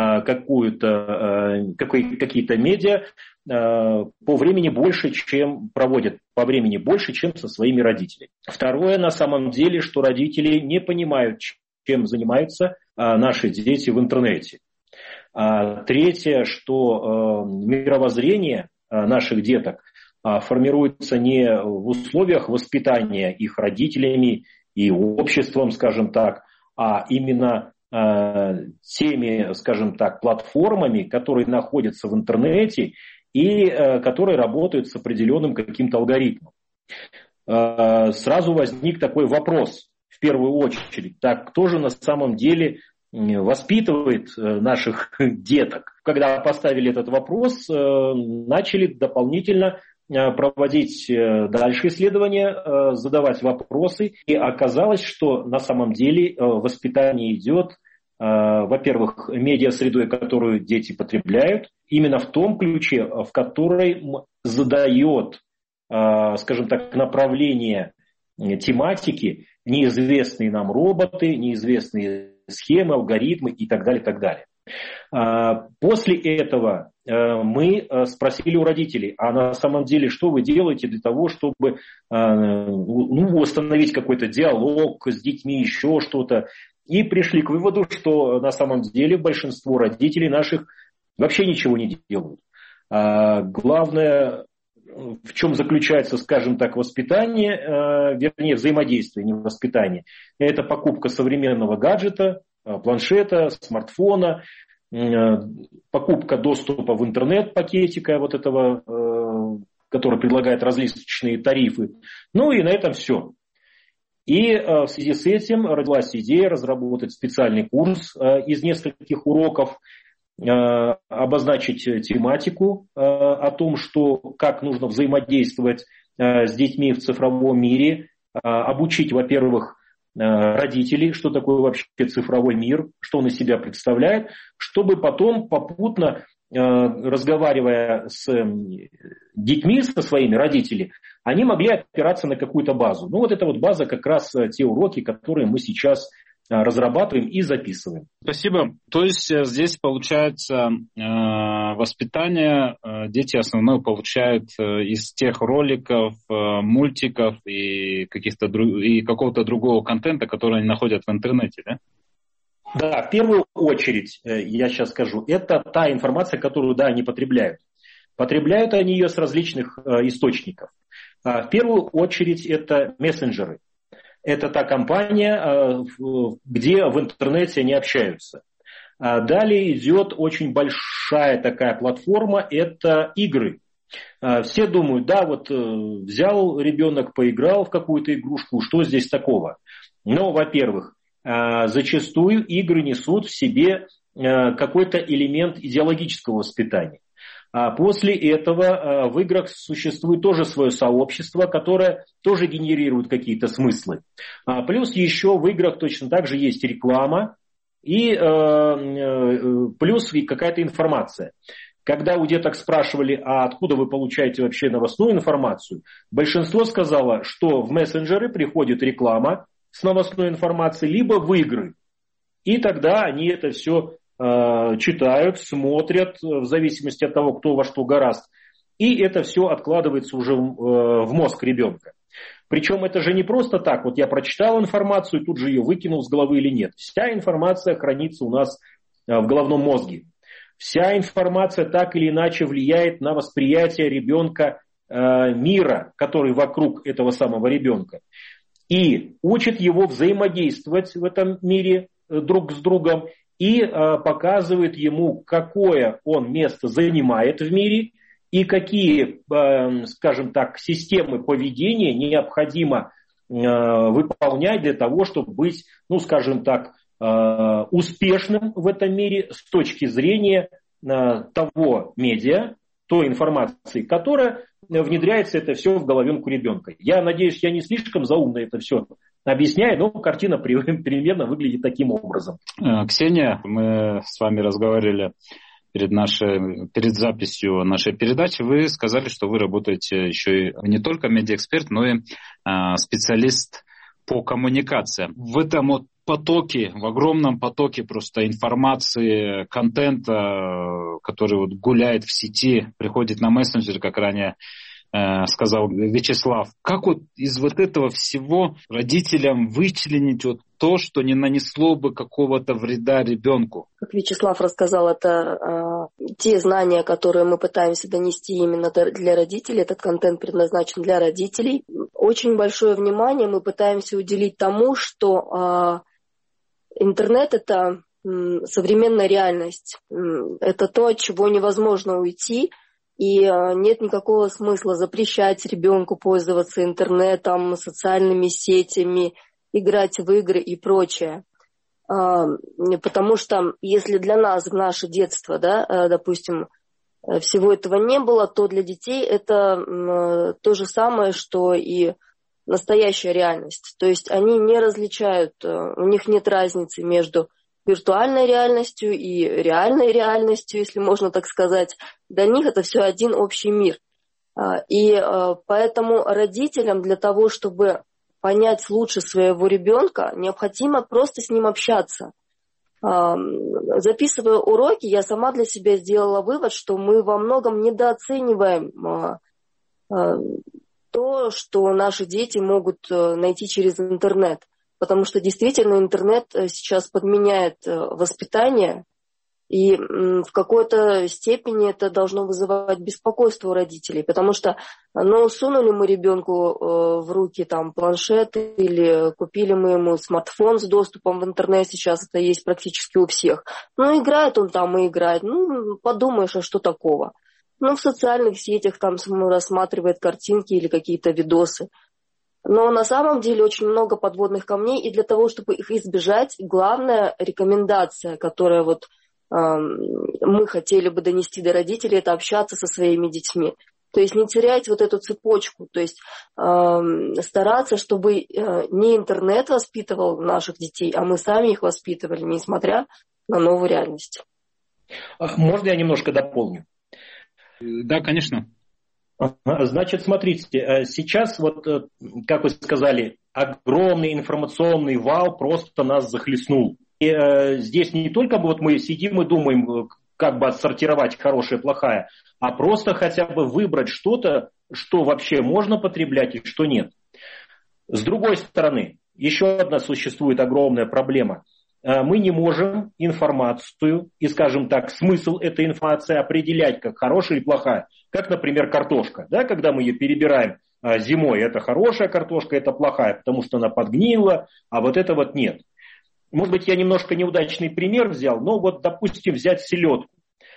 какие-то медиа, по времени больше, чем проводят, по времени больше, чем со своими родителями. Второе, на самом деле, что родители не понимают, чем занимаются наши дети в интернете. Третье, что мировоззрение наших деток формируется не в условиях воспитания их родителями и обществом, скажем так, а именно теми, скажем так, платформами, которые находятся в интернете и которые работают с определенным каким-то алгоритмом. Сразу возник такой вопрос, в первую очередь, так кто же на самом деле воспитывает наших деток? Когда поставили этот вопрос, начали дополнительно проводить дальше исследования, задавать вопросы. И оказалось, что на самом деле воспитание идет, во-первых, медиасредой, которую дети потребляют, именно в том ключе, в которой задает, скажем так, направление тематики неизвестные нам роботы, неизвестные схемы, алгоритмы и так далее, так далее. После этого мы спросили у родителей, а на самом деле что вы делаете для того, чтобы установить какой-то диалог с детьми, еще что-то. И пришли к выводу, что на самом деле большинство родителей наших вообще ничего не делают. Главное, в чем заключается, скажем так, воспитание, вернее, взаимодействие, не воспитание. Это покупка современного гаджета, планшета, смартфона, покупка доступа в интернет пакетика вот этого, который предлагает различные тарифы. Ну и на этом все. И в связи с этим родилась идея разработать специальный курс из нескольких уроков, обозначить тематику о том, как нужно взаимодействовать с детьми в цифровом мире, обучить, во-первых, родителей, что такое вообще цифровой мир, что он из себя представляет, чтобы потом попутно, разговаривая с детьми, со своими родителями, они могли опираться на какую-то базу. Ну вот эта вот база как раз те уроки, которые мы сейчас разрабатываем и записываем. Спасибо. То есть здесь получается воспитание дети основное получают из тех роликов, мультиков и какого-то другого контента, который они находят в интернете, да? Да, в первую очередь, я сейчас скажу, это та информация, которую, да, они потребляют. Потребляют они ее с различных источников. В первую очередь это мессенджеры. Это та компания, где в интернете они общаются. Далее идет очень большая такая платформа, это игры. Все думают, да, вот взял ребенок, поиграл в какую-то игрушку, что здесь такого? Но, во-первых, зачастую игры несут в себе какой-то элемент идеологического воспитания. А после этого в играх существует тоже свое сообщество, которое тоже генерирует какие-то смыслы. Плюс еще в играх точно так же есть реклама и плюс какая-то информация. Когда у деток спрашивали, а откуда вы получаете вообще новостную информацию, большинство сказало, что в мессенджеры приходит реклама с новостной информацией, либо в игры. И тогда они это все читают, смотрят, в зависимости от того, кто во что горазд. И это все откладывается уже в мозг ребенка. Причем это же не просто так, вот я прочитал информацию, тут же ее выкинул с головы или нет. Вся информация хранится у нас в головном мозге. Вся информация так или иначе влияет на восприятие ребенка мира, который вокруг этого самого ребенка. И учит его взаимодействовать в этом мире друг с другом. И показывает ему, какое он место занимает в мире и какие, скажем так, системы поведения необходимо выполнять для того, чтобы быть, ну, скажем так, успешным в этом мире с точки зрения того медиа, той информации, которая внедряется это все в головенку ребенка. Я надеюсь, я не слишком заумно это все объясняю, но картина примерно выглядит таким образом. Ксения, мы с вами разговаривали перед записью нашей передачи. Вы сказали, что вы работаете еще и не только медиаэксперт, но и специалист по коммуникациям. В этом вот потоке, в огромном потоке просто информации, контента, который вот гуляет в сети, приходит на мессенджер, как ранее сказал Вячеслав. Как вот из вот этого всего родителям вычленить вот то, что не нанесло бы какого-то вреда ребенку? Как Вячеслав рассказал, это те знания, которые мы пытаемся донести именно для родителей. Этот контент предназначен для родителей. Очень большое внимание мы пытаемся уделить тому, что интернет – это современная реальность. Это то, от чего невозможно уйти. И нет никакого смысла запрещать ребенку пользоваться интернетом, социальными сетями, играть в игры и прочее. Потому что если для нас, в наше детство, да, допустим, всего этого не было, то для детей это то же самое, что и настоящая реальность. То есть они не различают, у них нет разницы между виртуальной реальностью и реальной реальностью, если можно так сказать. Для них это все один общий мир. И поэтому родителям для того, чтобы понять лучше своего ребенка, необходимо просто с ним общаться. Записывая уроки, я сама для себя сделала вывод, что мы во многом недооцениваем то, что наши дети могут найти через интернет. Потому что действительно интернет сейчас подменяет воспитание. И в какой-то степени это должно вызывать беспокойство у родителей, потому что, сунули мы ребенку в руки там планшет или купили мы ему смартфон с доступом в интернет, сейчас это есть практически у всех. Играет он там и играет, подумаешь, а что такого? В социальных сетях там рассматривает картинки или какие-то видосы. Но на самом деле очень много подводных камней, и для того, чтобы их избежать, главная рекомендация, которая мы хотели бы донести до родителей, это общаться со своими детьми. То есть не терять эту цепочку, то есть стараться, чтобы не интернет воспитывал наших детей, а мы сами их воспитывали, несмотря на новую реальность. Можно я немножко дополню? Да, конечно. Значит, смотрите, сейчас, как вы сказали, огромный информационный вал просто нас захлестнул. И здесь не только мы сидим и думаем, как бы отсортировать хорошее и плохое, а просто хотя бы выбрать что-то, что вообще можно потреблять и что нет. С другой стороны, еще одна существует огромная проблема. Мы не можем информацию и, скажем так, смысл этой информации определять как хорошая и плохая. Как, например, картошка. Да, когда мы ее перебираем зимой, это хорошая картошка, это плохая, потому что она подгнила, а это нет. Может быть, я немножко неудачный пример взял, но допустим, взять селедку.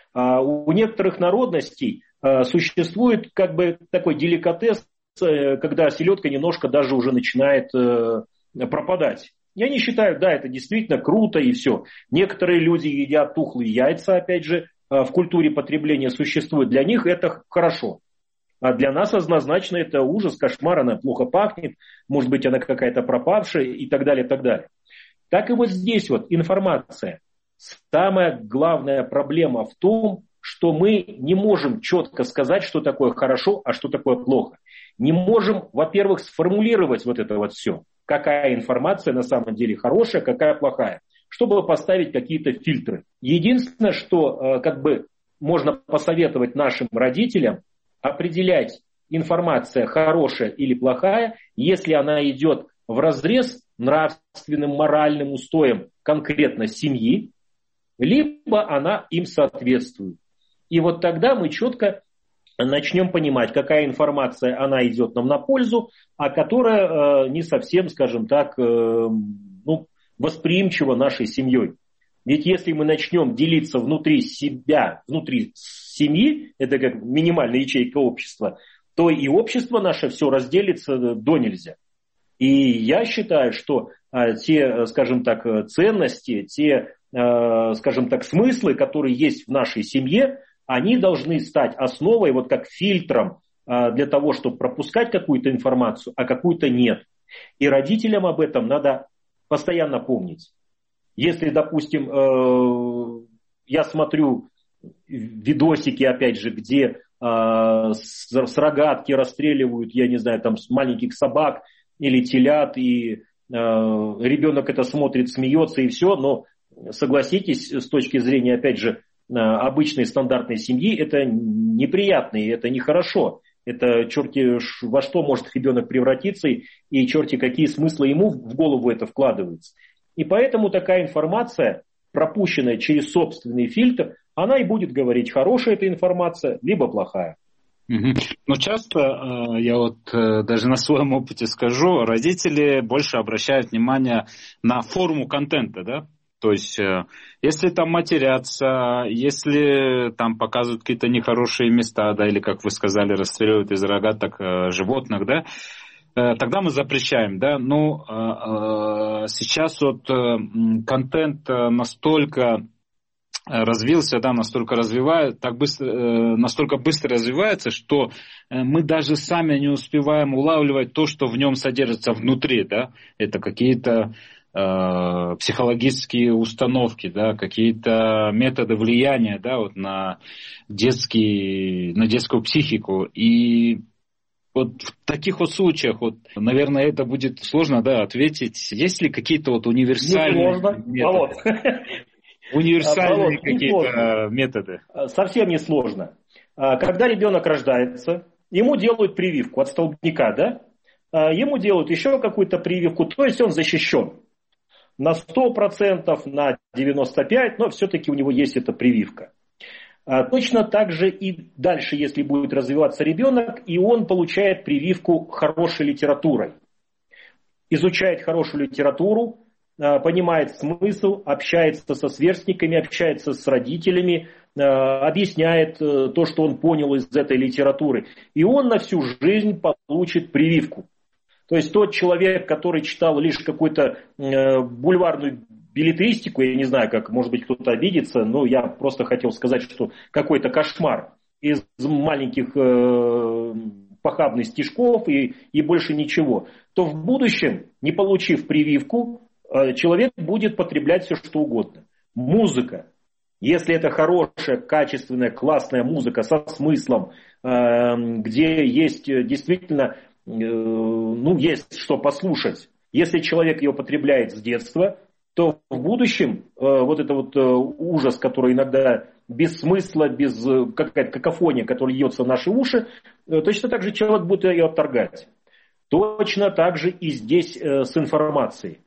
У некоторых народностей существует как бы такой деликатес, когда селедка немножко даже уже начинает пропадать. Я не считаю, да, это действительно круто и все. Некоторые люди едят тухлые яйца, опять же, в культуре потребления существует. Для них это хорошо. А для нас однозначно это ужас, кошмар, она плохо пахнет, может быть, она какая-то пропавшая и так далее, и так далее. Так и здесь информация. Самая главная проблема в том, что мы не можем четко сказать, что такое хорошо, а что такое плохо. Не можем, во-первых, сформулировать это все. Какая информация на самом деле хорошая, какая плохая. Чтобы поставить какие-то фильтры. Единственное, что можно посоветовать нашим родителям, определять, информация хорошая или плохая, если она идет вразрез нравственным, моральным устоям конкретно семьи, либо она им соответствует. И тогда мы четко начнем понимать, какая информация она идет нам на пользу, а которая не совсем, скажем так, восприимчива нашей семьей. Ведь если мы начнем делиться внутри себя, внутри семьи, это как минимальная ячейка общества, то и общество наше все разделится до нельзя. И я считаю, что те, скажем так, ценности, те, скажем так, смыслы, которые есть в нашей семье, они должны стать основой, как фильтром для того, чтобы пропускать какую-то информацию, а какую-то нет. И родителям об этом надо постоянно помнить. Если, допустим, я смотрю видосики, опять же, где с рогатки расстреливают, я не знаю, с маленьких собак или телят, и ребенок это смотрит, смеется и все, но согласитесь, с точки зрения, опять же, обычной стандартной семьи, это неприятно, и это нехорошо. Это черти во что может ребенок превратиться, и черти какие смыслы ему в голову это вкладывается. И поэтому такая информация, пропущенная через собственный фильтр, она и будет говорить, хорошая эта информация, либо плохая. Но часто, я даже на своем опыте скажу, родители больше обращают внимание на форму контента, да? То есть, если там матерятся, если там показывают какие-то нехорошие места, да, или, как вы сказали, расстреливают из рогаток животных, да, тогда мы запрещаем, да. Но сейчас контент настолько развился, да, настолько быстро развивается, что мы даже сами не успеваем улавливать то, что в нем содержится внутри, да. Это какие-то психологические установки, да, какие-то методы влияния, да, на детскую психику. И в таких случаях, наверное, это будет сложно, да, ответить. Есть ли какие-то универсальные методы? Универсальные какие-то методы? Совсем не сложно. Когда ребенок рождается, ему делают прививку от столбняка, да? Ему делают еще какую-то прививку, то есть он защищен. На 100%, на 95, но все-таки у него есть эта прививка. Точно так же и дальше, если будет развиваться ребенок, и он получает прививку хорошей литературой. Изучает хорошую литературу, понимает смысл, общается со сверстниками, общается с родителями, объясняет то, что он понял из этой литературы. И он на всю жизнь получит прививку. То есть тот человек, который читал лишь какую-то бульварную беллетристику, я не знаю, как, может быть, кто-то обидится, но я просто хотел сказать, что какой-то кошмар из маленьких похабных стишков и больше ничего, то в будущем, не получив прививку, человек будет потреблять все, что угодно. Музыка. Если это хорошая, качественная, классная музыка со смыслом, где есть действительно, есть что послушать. Если человек ее потребляет с детства, то в будущем вот это вот ужас, который иногда без смысла, без какая-то какофония, которая льется в наши уши, точно так же человек будет ее отторгать. Точно так же и здесь с информацией.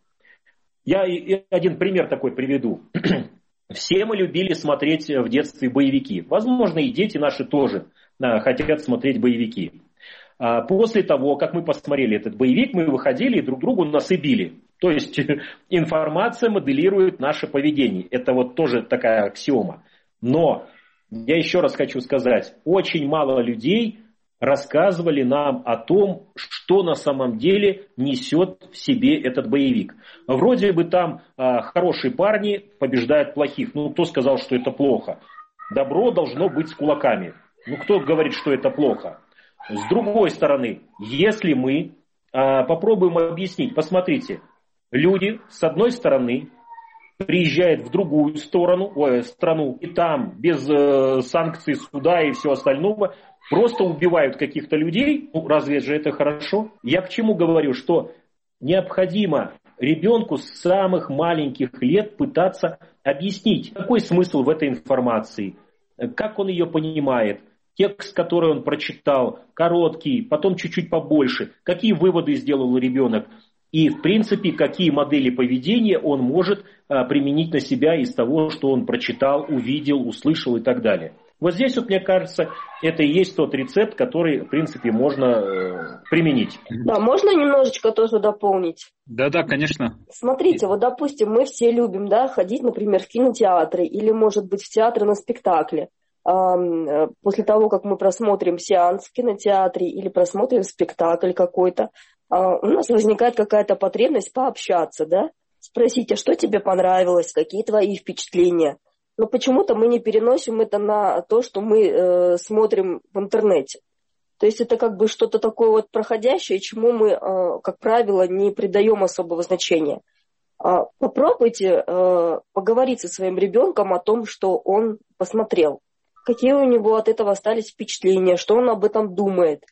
Я один пример такой приведу. Все мы любили смотреть в детстве боевики. Возможно, и дети наши тоже хотят смотреть боевики. После того, как мы посмотрели этот боевик, мы выходили и друг другу нас и били. То есть информация моделирует наше поведение. Это вот тоже такая аксиома. Но я еще раз хочу сказать, очень мало людей рассказывали нам о том, что на самом деле несет в себе этот боевик. Вроде бы там хорошие парни побеждают плохих. Кто сказал, что это плохо? Добро должно быть с кулаками. Кто говорит, что это плохо? С другой стороны, если мы попробуем объяснить, посмотрите, люди с одной стороны приезжают в другую страну, и там без санкций, суда и всего остального просто убивают каких-то людей. Разве же это хорошо? Я к чему говорю, что необходимо ребенку с самых маленьких лет пытаться объяснить, какой смысл в этой информации, как он ее понимает, текст, который он прочитал, короткий, потом чуть-чуть побольше, какие выводы сделал ребенок и, в принципе, какие модели поведения он может применить на себя из того, что он прочитал, увидел, услышал и так далее. Вот здесь, мне кажется, это и есть тот рецепт, который, в принципе, можно применить. Да, можно немножечко тоже дополнить? Да, конечно. Смотрите, допустим, мы все любим, ходить, например, в кинотеатры или, может быть, в театры на спектакле. После того, как мы просмотрим сеанс в кинотеатре или просмотрим спектакль какой-то, у нас возникает какая-то потребность пообщаться, спросить, а что тебе понравилось, какие твои впечатления. Но почему-то мы не переносим это на то, что мы смотрим в интернете. То есть это как бы что-то такое проходящее, чему мы, как правило, не придаем особого значения. Попробуйте поговорить со своим ребенком о том, что он посмотрел. Какие у него от этого остались впечатления, что он об этом думает.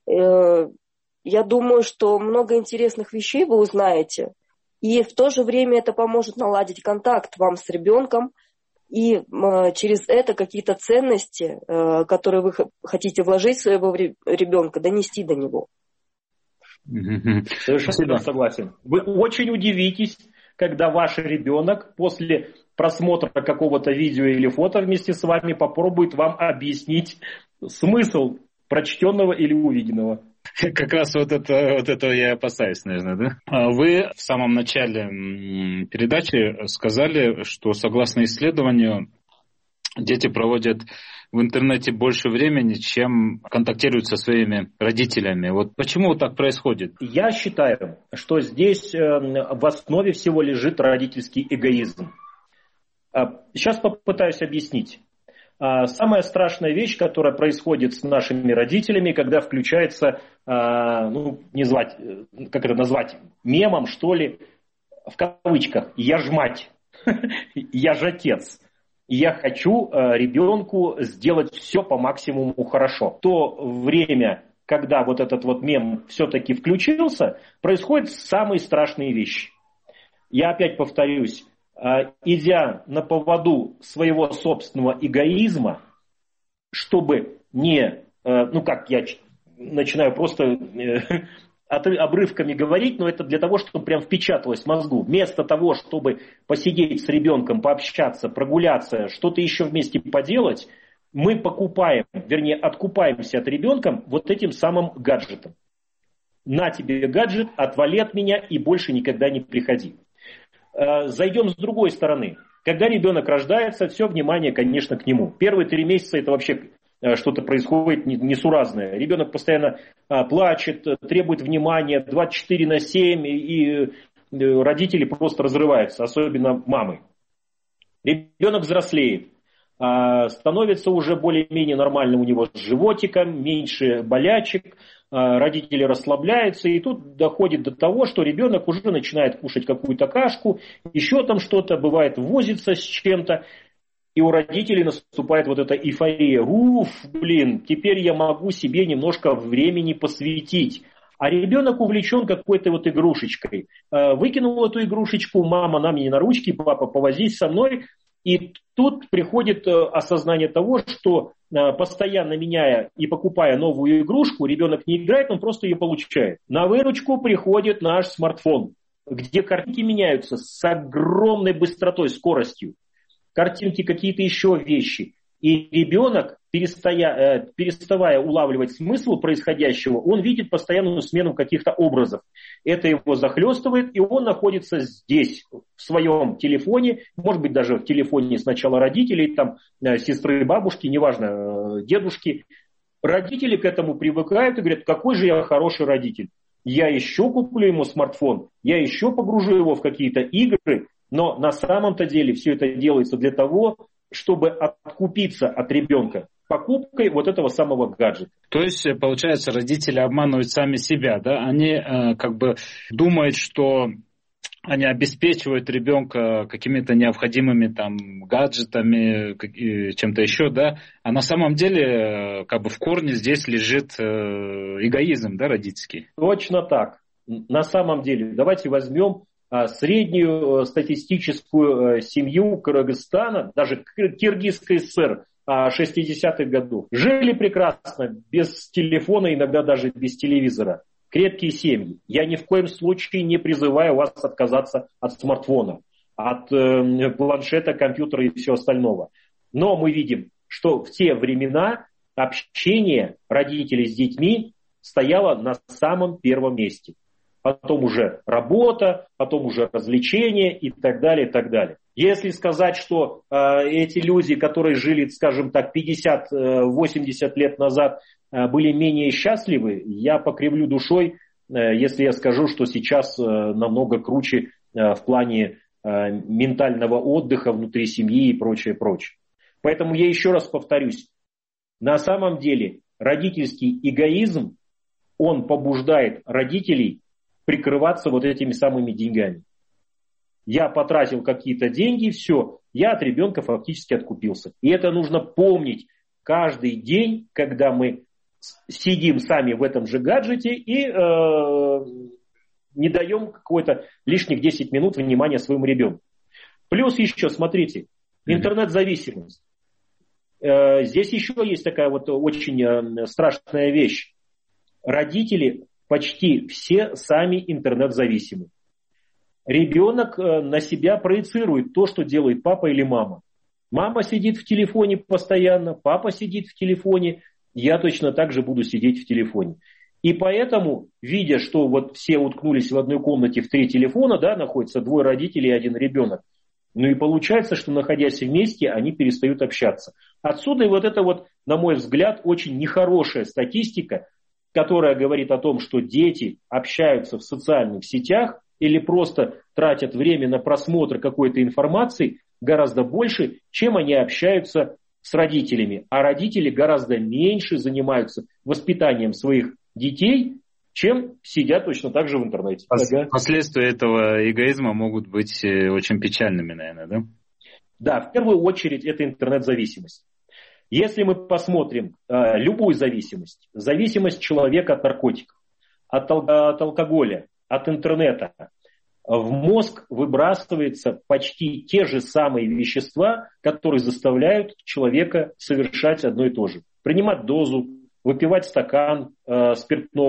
Я думаю, что много интересных вещей вы узнаете. И в то же время это поможет наладить контакт вам с ребенком. И через это какие-то ценности, которые вы хотите вложить в своего ребенка, донести до него. Совершенно согласен. Вы очень удивитесь, когда ваш ребенок после просмотра какого-то видео или фото вместе с вами попробует вам объяснить смысл прочтенного или увиденного. Как раз вот этого я опасаюсь, наверное, да? Вы в самом начале передачи сказали, что согласно исследованию дети проводят в интернете больше времени, чем контактируют со своими родителями. Вот почему так происходит? Я считаю, что здесь в основе всего лежит родительский эгоизм. Сейчас попытаюсь объяснить. Самая страшная вещь, которая происходит с нашими родителями, когда включается, как это назвать, мемом, что ли, в кавычках, «я ж мать», «я ж отец». Я хочу ребенку сделать все по максимуму хорошо. То время, когда вот этот вот мем все-таки включился, происходят самые страшные вещи. Я опять повторюсь. Идя на поводу своего собственного эгоизма, чтобы не, я начинаю просто обрывками говорить, но это для того, чтобы прям впечаталось в мозгу. Вместо того, чтобы посидеть с ребенком, пообщаться, прогуляться, что-то еще вместе поделать, мы откупаемся от ребенка вот этим самым гаджетом. На тебе гаджет, отвали от меня и больше никогда не приходи. Зайдем с другой стороны. Когда ребенок рождается, все внимание, конечно, к нему. Первые 3 месяца это вообще что-то происходит несуразное. Ребенок постоянно плачет, требует внимания 24/7, и родители просто разрываются, особенно мамы. Ребенок взрослеет, становится уже более-менее нормально у него с животиком, меньше болячек, родители расслабляются, и тут доходит до того, что ребенок уже начинает кушать какую-то кашку, еще там что-то, бывает возится с чем-то, и у родителей наступает вот эта эйфория. Теперь я могу себе немножко времени посвятить. А ребенок увлечен какой-то вот игрушечкой. Выкинул эту игрушечку, мама на мне на ручки, папа повозись со мной. И тут приходит осознание того, что постоянно меняя и покупая новую игрушку, ребенок не играет, он просто ее получает. На выручку приходит наш смартфон, где картинки меняются с огромной быстротой, скоростью. Картинки, какие-то еще вещи. И ребенок, переставая улавливать смысл происходящего, он видит постоянную смену каких-то образов. Это его захлестывает, и он находится здесь, в своем телефоне, может быть, даже в телефоне сначала родителей, там, сестры, бабушки, неважно, дедушки. Родители к этому привыкают и говорят, какой же я хороший родитель. Я еще куплю ему смартфон, я еще погружу его в какие-то игры, но на самом-то деле все это делается для того, чтобы откупиться от ребенка покупкой вот этого самого гаджета. То есть, получается, родители обманывают сами себя, да? Они как бы думают, что они обеспечивают ребенка какими-то необходимыми там гаджетами, чем-то еще, да? А на самом деле, как бы в корне здесь лежит эгоизм, да, родительский? Точно так. На самом деле, давайте возьмем среднюю статистическую семью Кыргызстана, даже Киргизской ССР 60-х годов. Жили прекрасно, без телефона, иногда даже без телевизора. Крепкие семьи. Я ни в коем случае не призываю вас отказаться от смартфона, от планшета, компьютера и всего остального. Но мы видим, что в те времена общение родителей с детьми стояло на самом первом месте. Потом уже работа, потом уже развлечения и так далее, и так далее. Если сказать, что эти люди, которые жили, скажем так, 50-80 лет назад, были менее счастливы, я покривлю душой, если я скажу, что сейчас намного круче в плане ментального отдыха внутри семьи и прочее, прочее. Поэтому я еще раз повторюсь, на самом деле родительский эгоизм, он побуждает родителей прикрываться вот этими самыми деньгами. Я потратил какие-то деньги, все, я от ребенка фактически откупился. И это нужно помнить каждый день, когда мы сидим сами в этом же гаджете и не даем какое-то лишних 10 минут внимания своему ребенку. Плюс еще, смотрите, интернет-зависимость. Здесь еще есть такая вот очень страшная вещь. Родители почти все сами интернет-зависимы. Ребенок на себя проецирует то, что делает папа или мама. Мама сидит в телефоне постоянно, папа сидит в телефоне, я точно так же буду сидеть в телефоне. И поэтому, видя, что вот все уткнулись в одной комнате в 3 телефона, да, находятся 2 родителей и 1 ребенок, ну и получается, что находясь вместе, они перестают общаться. Отсюда и вот это вот, на мой взгляд, очень нехорошая статистика, которая говорит о том, что дети общаются в социальных сетях или просто тратят время на просмотр какой-то информации гораздо больше, чем они общаются с родителями. А родители гораздо меньше занимаются воспитанием своих детей, чем сидят точно так же в интернете. Последствия этого эгоизма могут быть очень печальными, наверное, да? Да, в первую очередь это интернет-зависимость. Если мы посмотрим любую зависимость, зависимость человека от наркотиков, от алкоголя, от интернета, в мозг выбрасываются почти те же самые вещества, которые заставляют человека совершать одно и то же. Принимать дозу, выпивать стакан спиртного,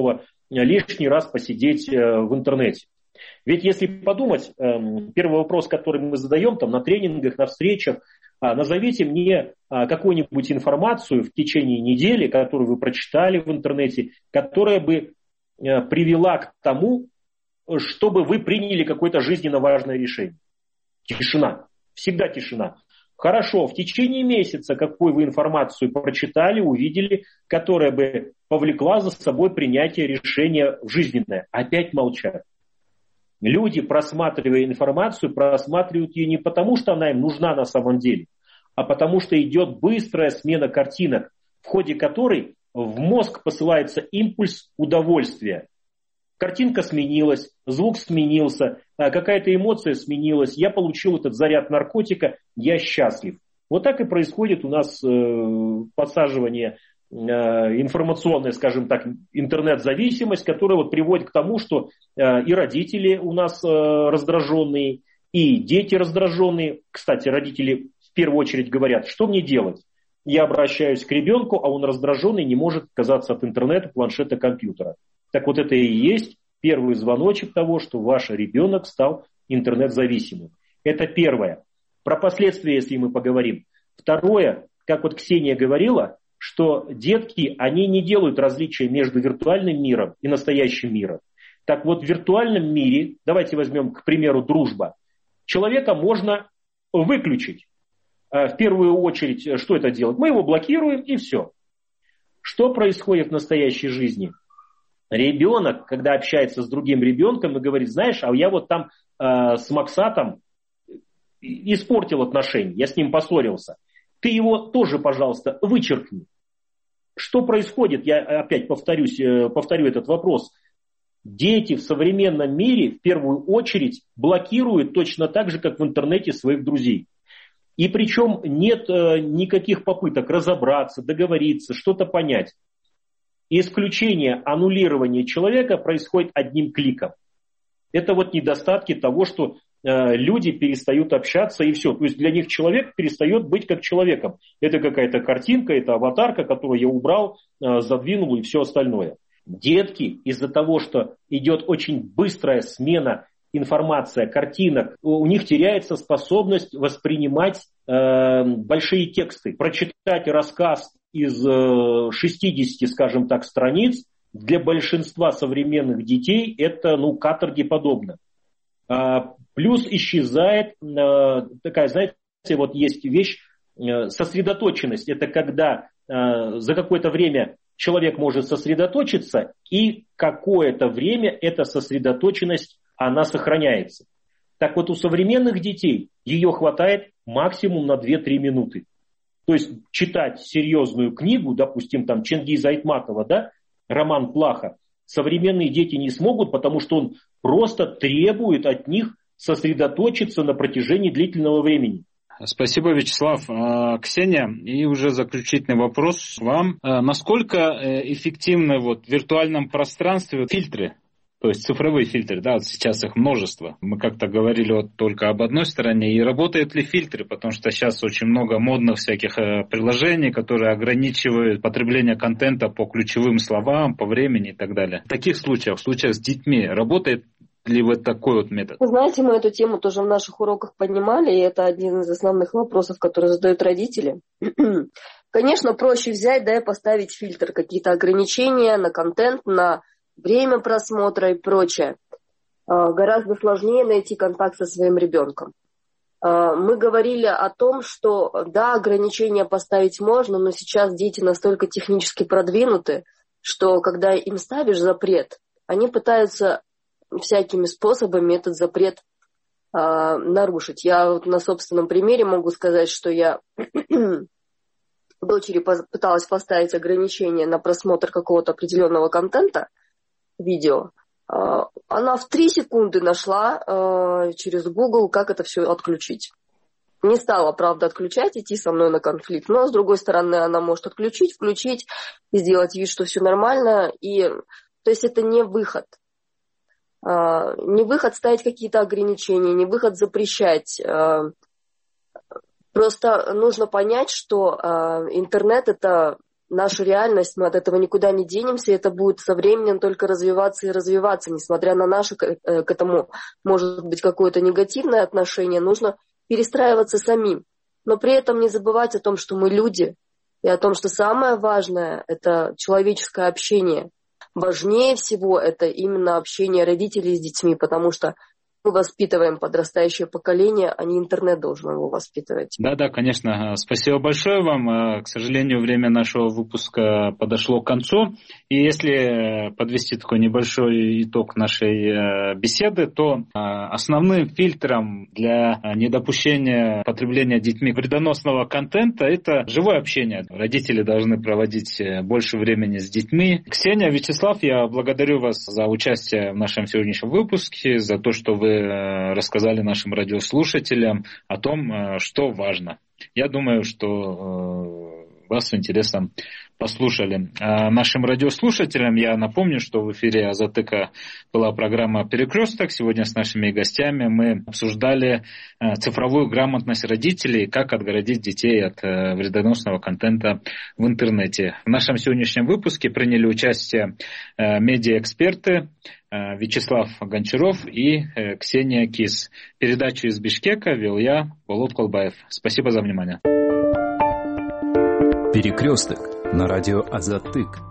лишний раз посидеть в интернете. Ведь если подумать, первый вопрос, который мы задаем там, на тренингах, на встречах, назовите мне какую-нибудь информацию в течение недели, которую вы прочитали в интернете, которая бы привела к тому, чтобы вы приняли какое-то жизненно важное решение. Тишина. Всегда тишина. Хорошо, в течение месяца какую вы информацию прочитали, увидели, которая бы повлекла за собой принятие решения жизненное. Опять молчат. Люди, просматривая информацию, просматривают ее не потому, что она им нужна на самом деле, а потому что идет быстрая смена картинок, в ходе которой в мозг посылается импульс удовольствия. Картинка сменилась, звук сменился, какая-то эмоция сменилась, я получил этот заряд наркотика, я счастлив. Вот так и происходит у нас подсаживание информационная, скажем так, интернет-зависимость, которая вот приводит к тому, что и родители у нас раздраженные, и дети раздраженные. Кстати, родители в первую очередь говорят, что мне делать? Я обращаюсь к ребенку, а он раздраженный, не может отказаться от интернета, планшета, компьютера. Так вот это и есть первый звоночек того, что ваш ребенок стал интернет-зависимым. Это первое. Про последствия, если мы поговорим. Второе, как вот Ксения говорила, что детки, они не делают различия между виртуальным миром и настоящим миром. Так вот, в виртуальном мире, давайте возьмем, к примеру, дружба, человека можно выключить. В первую очередь, что это делать? Мы его блокируем и все. Что происходит в настоящей жизни? Ребенок, когда общается с другим ребенком и говорит, знаешь, а я вот там с Максатом испортил отношения, я с ним поссорился. Ты его тоже, пожалуйста, вычеркни. Что происходит? Я опять повторю этот вопрос. Дети в современном мире в первую очередь блокируют точно так же, как в интернете, своих друзей. И причем нет никаких попыток разобраться, договориться, что-то понять. Исключение, аннулирование человека происходит одним кликом. Это вот недостатки того, что люди перестают общаться и все. То есть для них человек перестает быть как человеком. Это какая-то картинка, это аватарка, которую я убрал, задвинул и все остальное. Детки из-за того, что идет очень быстрая смена информации, картинок, у них теряется способность воспринимать большие тексты. Прочитать рассказ из 60, скажем так, страниц для большинства современных детей это каторге подобно. Плюс исчезает такая, знаете, вот есть вещь, сосредоточенность. Это когда за какое-то время человек может сосредоточиться, и какое-то время эта сосредоточенность, она сохраняется. Так вот, у современных детей ее хватает максимум на 2-3 минуты. То есть читать серьезную книгу, допустим, там Чингиза Айтматова, да, роман «Плаха», современные дети не смогут, потому что он просто требует от них сосредоточиться на протяжении длительного времени. Спасибо, Вячеслав. Ксения, и уже заключительный вопрос вам. Насколько эффективны в виртуальном пространстве фильтры? То есть цифровые фильтры, да, вот сейчас их множество. Мы как-то говорили только об одной стороне. И работают ли фильтры? Потому что сейчас очень много модных всяких приложений, которые ограничивают потребление контента по ключевым словам, по времени и так далее. В таких случаях, в случаях с детьми, работает ли вот такой вот метод? Вы знаете, мы эту тему тоже в наших уроках поднимали, и это один из основных вопросов, которые задают родители. Конечно, проще взять, да, и поставить фильтр, какие-то ограничения на контент, на время просмотра и прочее. Гораздо сложнее найти контакт со своим ребенком. Мы говорили о том, что да, ограничения поставить можно, но сейчас дети настолько технически продвинуты, что когда им ставишь запрет, они пытаются всякими способами этот запрет нарушить. Я вот на собственном примере могу сказать, что я дочери пыталась поставить ограничения на просмотр какого-то определенного контента, видео. Она в 3 секунды нашла через Google, как это все отключить. Не стала, правда, отключать, идти со мной на конфликт. Но, с другой стороны, она может отключить, включить и сделать вид, что все нормально. То есть это не выход. Не выход ставить какие-то ограничения, не выход запрещать. Просто нужно понять, что интернет – это наша реальность, мы от этого никуда не денемся, это будет со временем только развиваться и развиваться. Несмотря на наше к этому, может быть, какое-то негативное отношение, нужно перестраиваться самим. Но при этом не забывать о том, что мы люди, и о том, что самое важное – это человеческое общение. Важнее всего это именно общение родителей с детьми, потому что мы воспитываем подрастающее поколение, а не интернет должен его воспитывать. Да, конечно. Спасибо большое вам. К сожалению, время нашего выпуска подошло к концу. И если подвести такой небольшой итог нашей беседы, то основным фильтром для недопущения потребления детьми вредоносного контента – это живое общение. Родители должны проводить больше времени с детьми. Ксения, Вячеслав, я благодарю вас за участие в нашем сегодняшнем выпуске, за то, что вы рассказали нашим радиослушателям о том, что важно. Я думаю, что вас с интересом послушали. Нашим радиослушателям я напомню, что в эфире Азатыка была программа «Перекресток». Сегодня с нашими гостями мы обсуждали цифровую грамотность родителей, как отгородить детей от вредоносного контента в интернете. В нашем сегодняшнем выпуске приняли участие медиаэксперты Вячеслав Гончаров и Ксения Кис. Передачу из Бишкека вел я, Болот Колбаев. Спасибо за внимание. Перекресток на радио Азатык.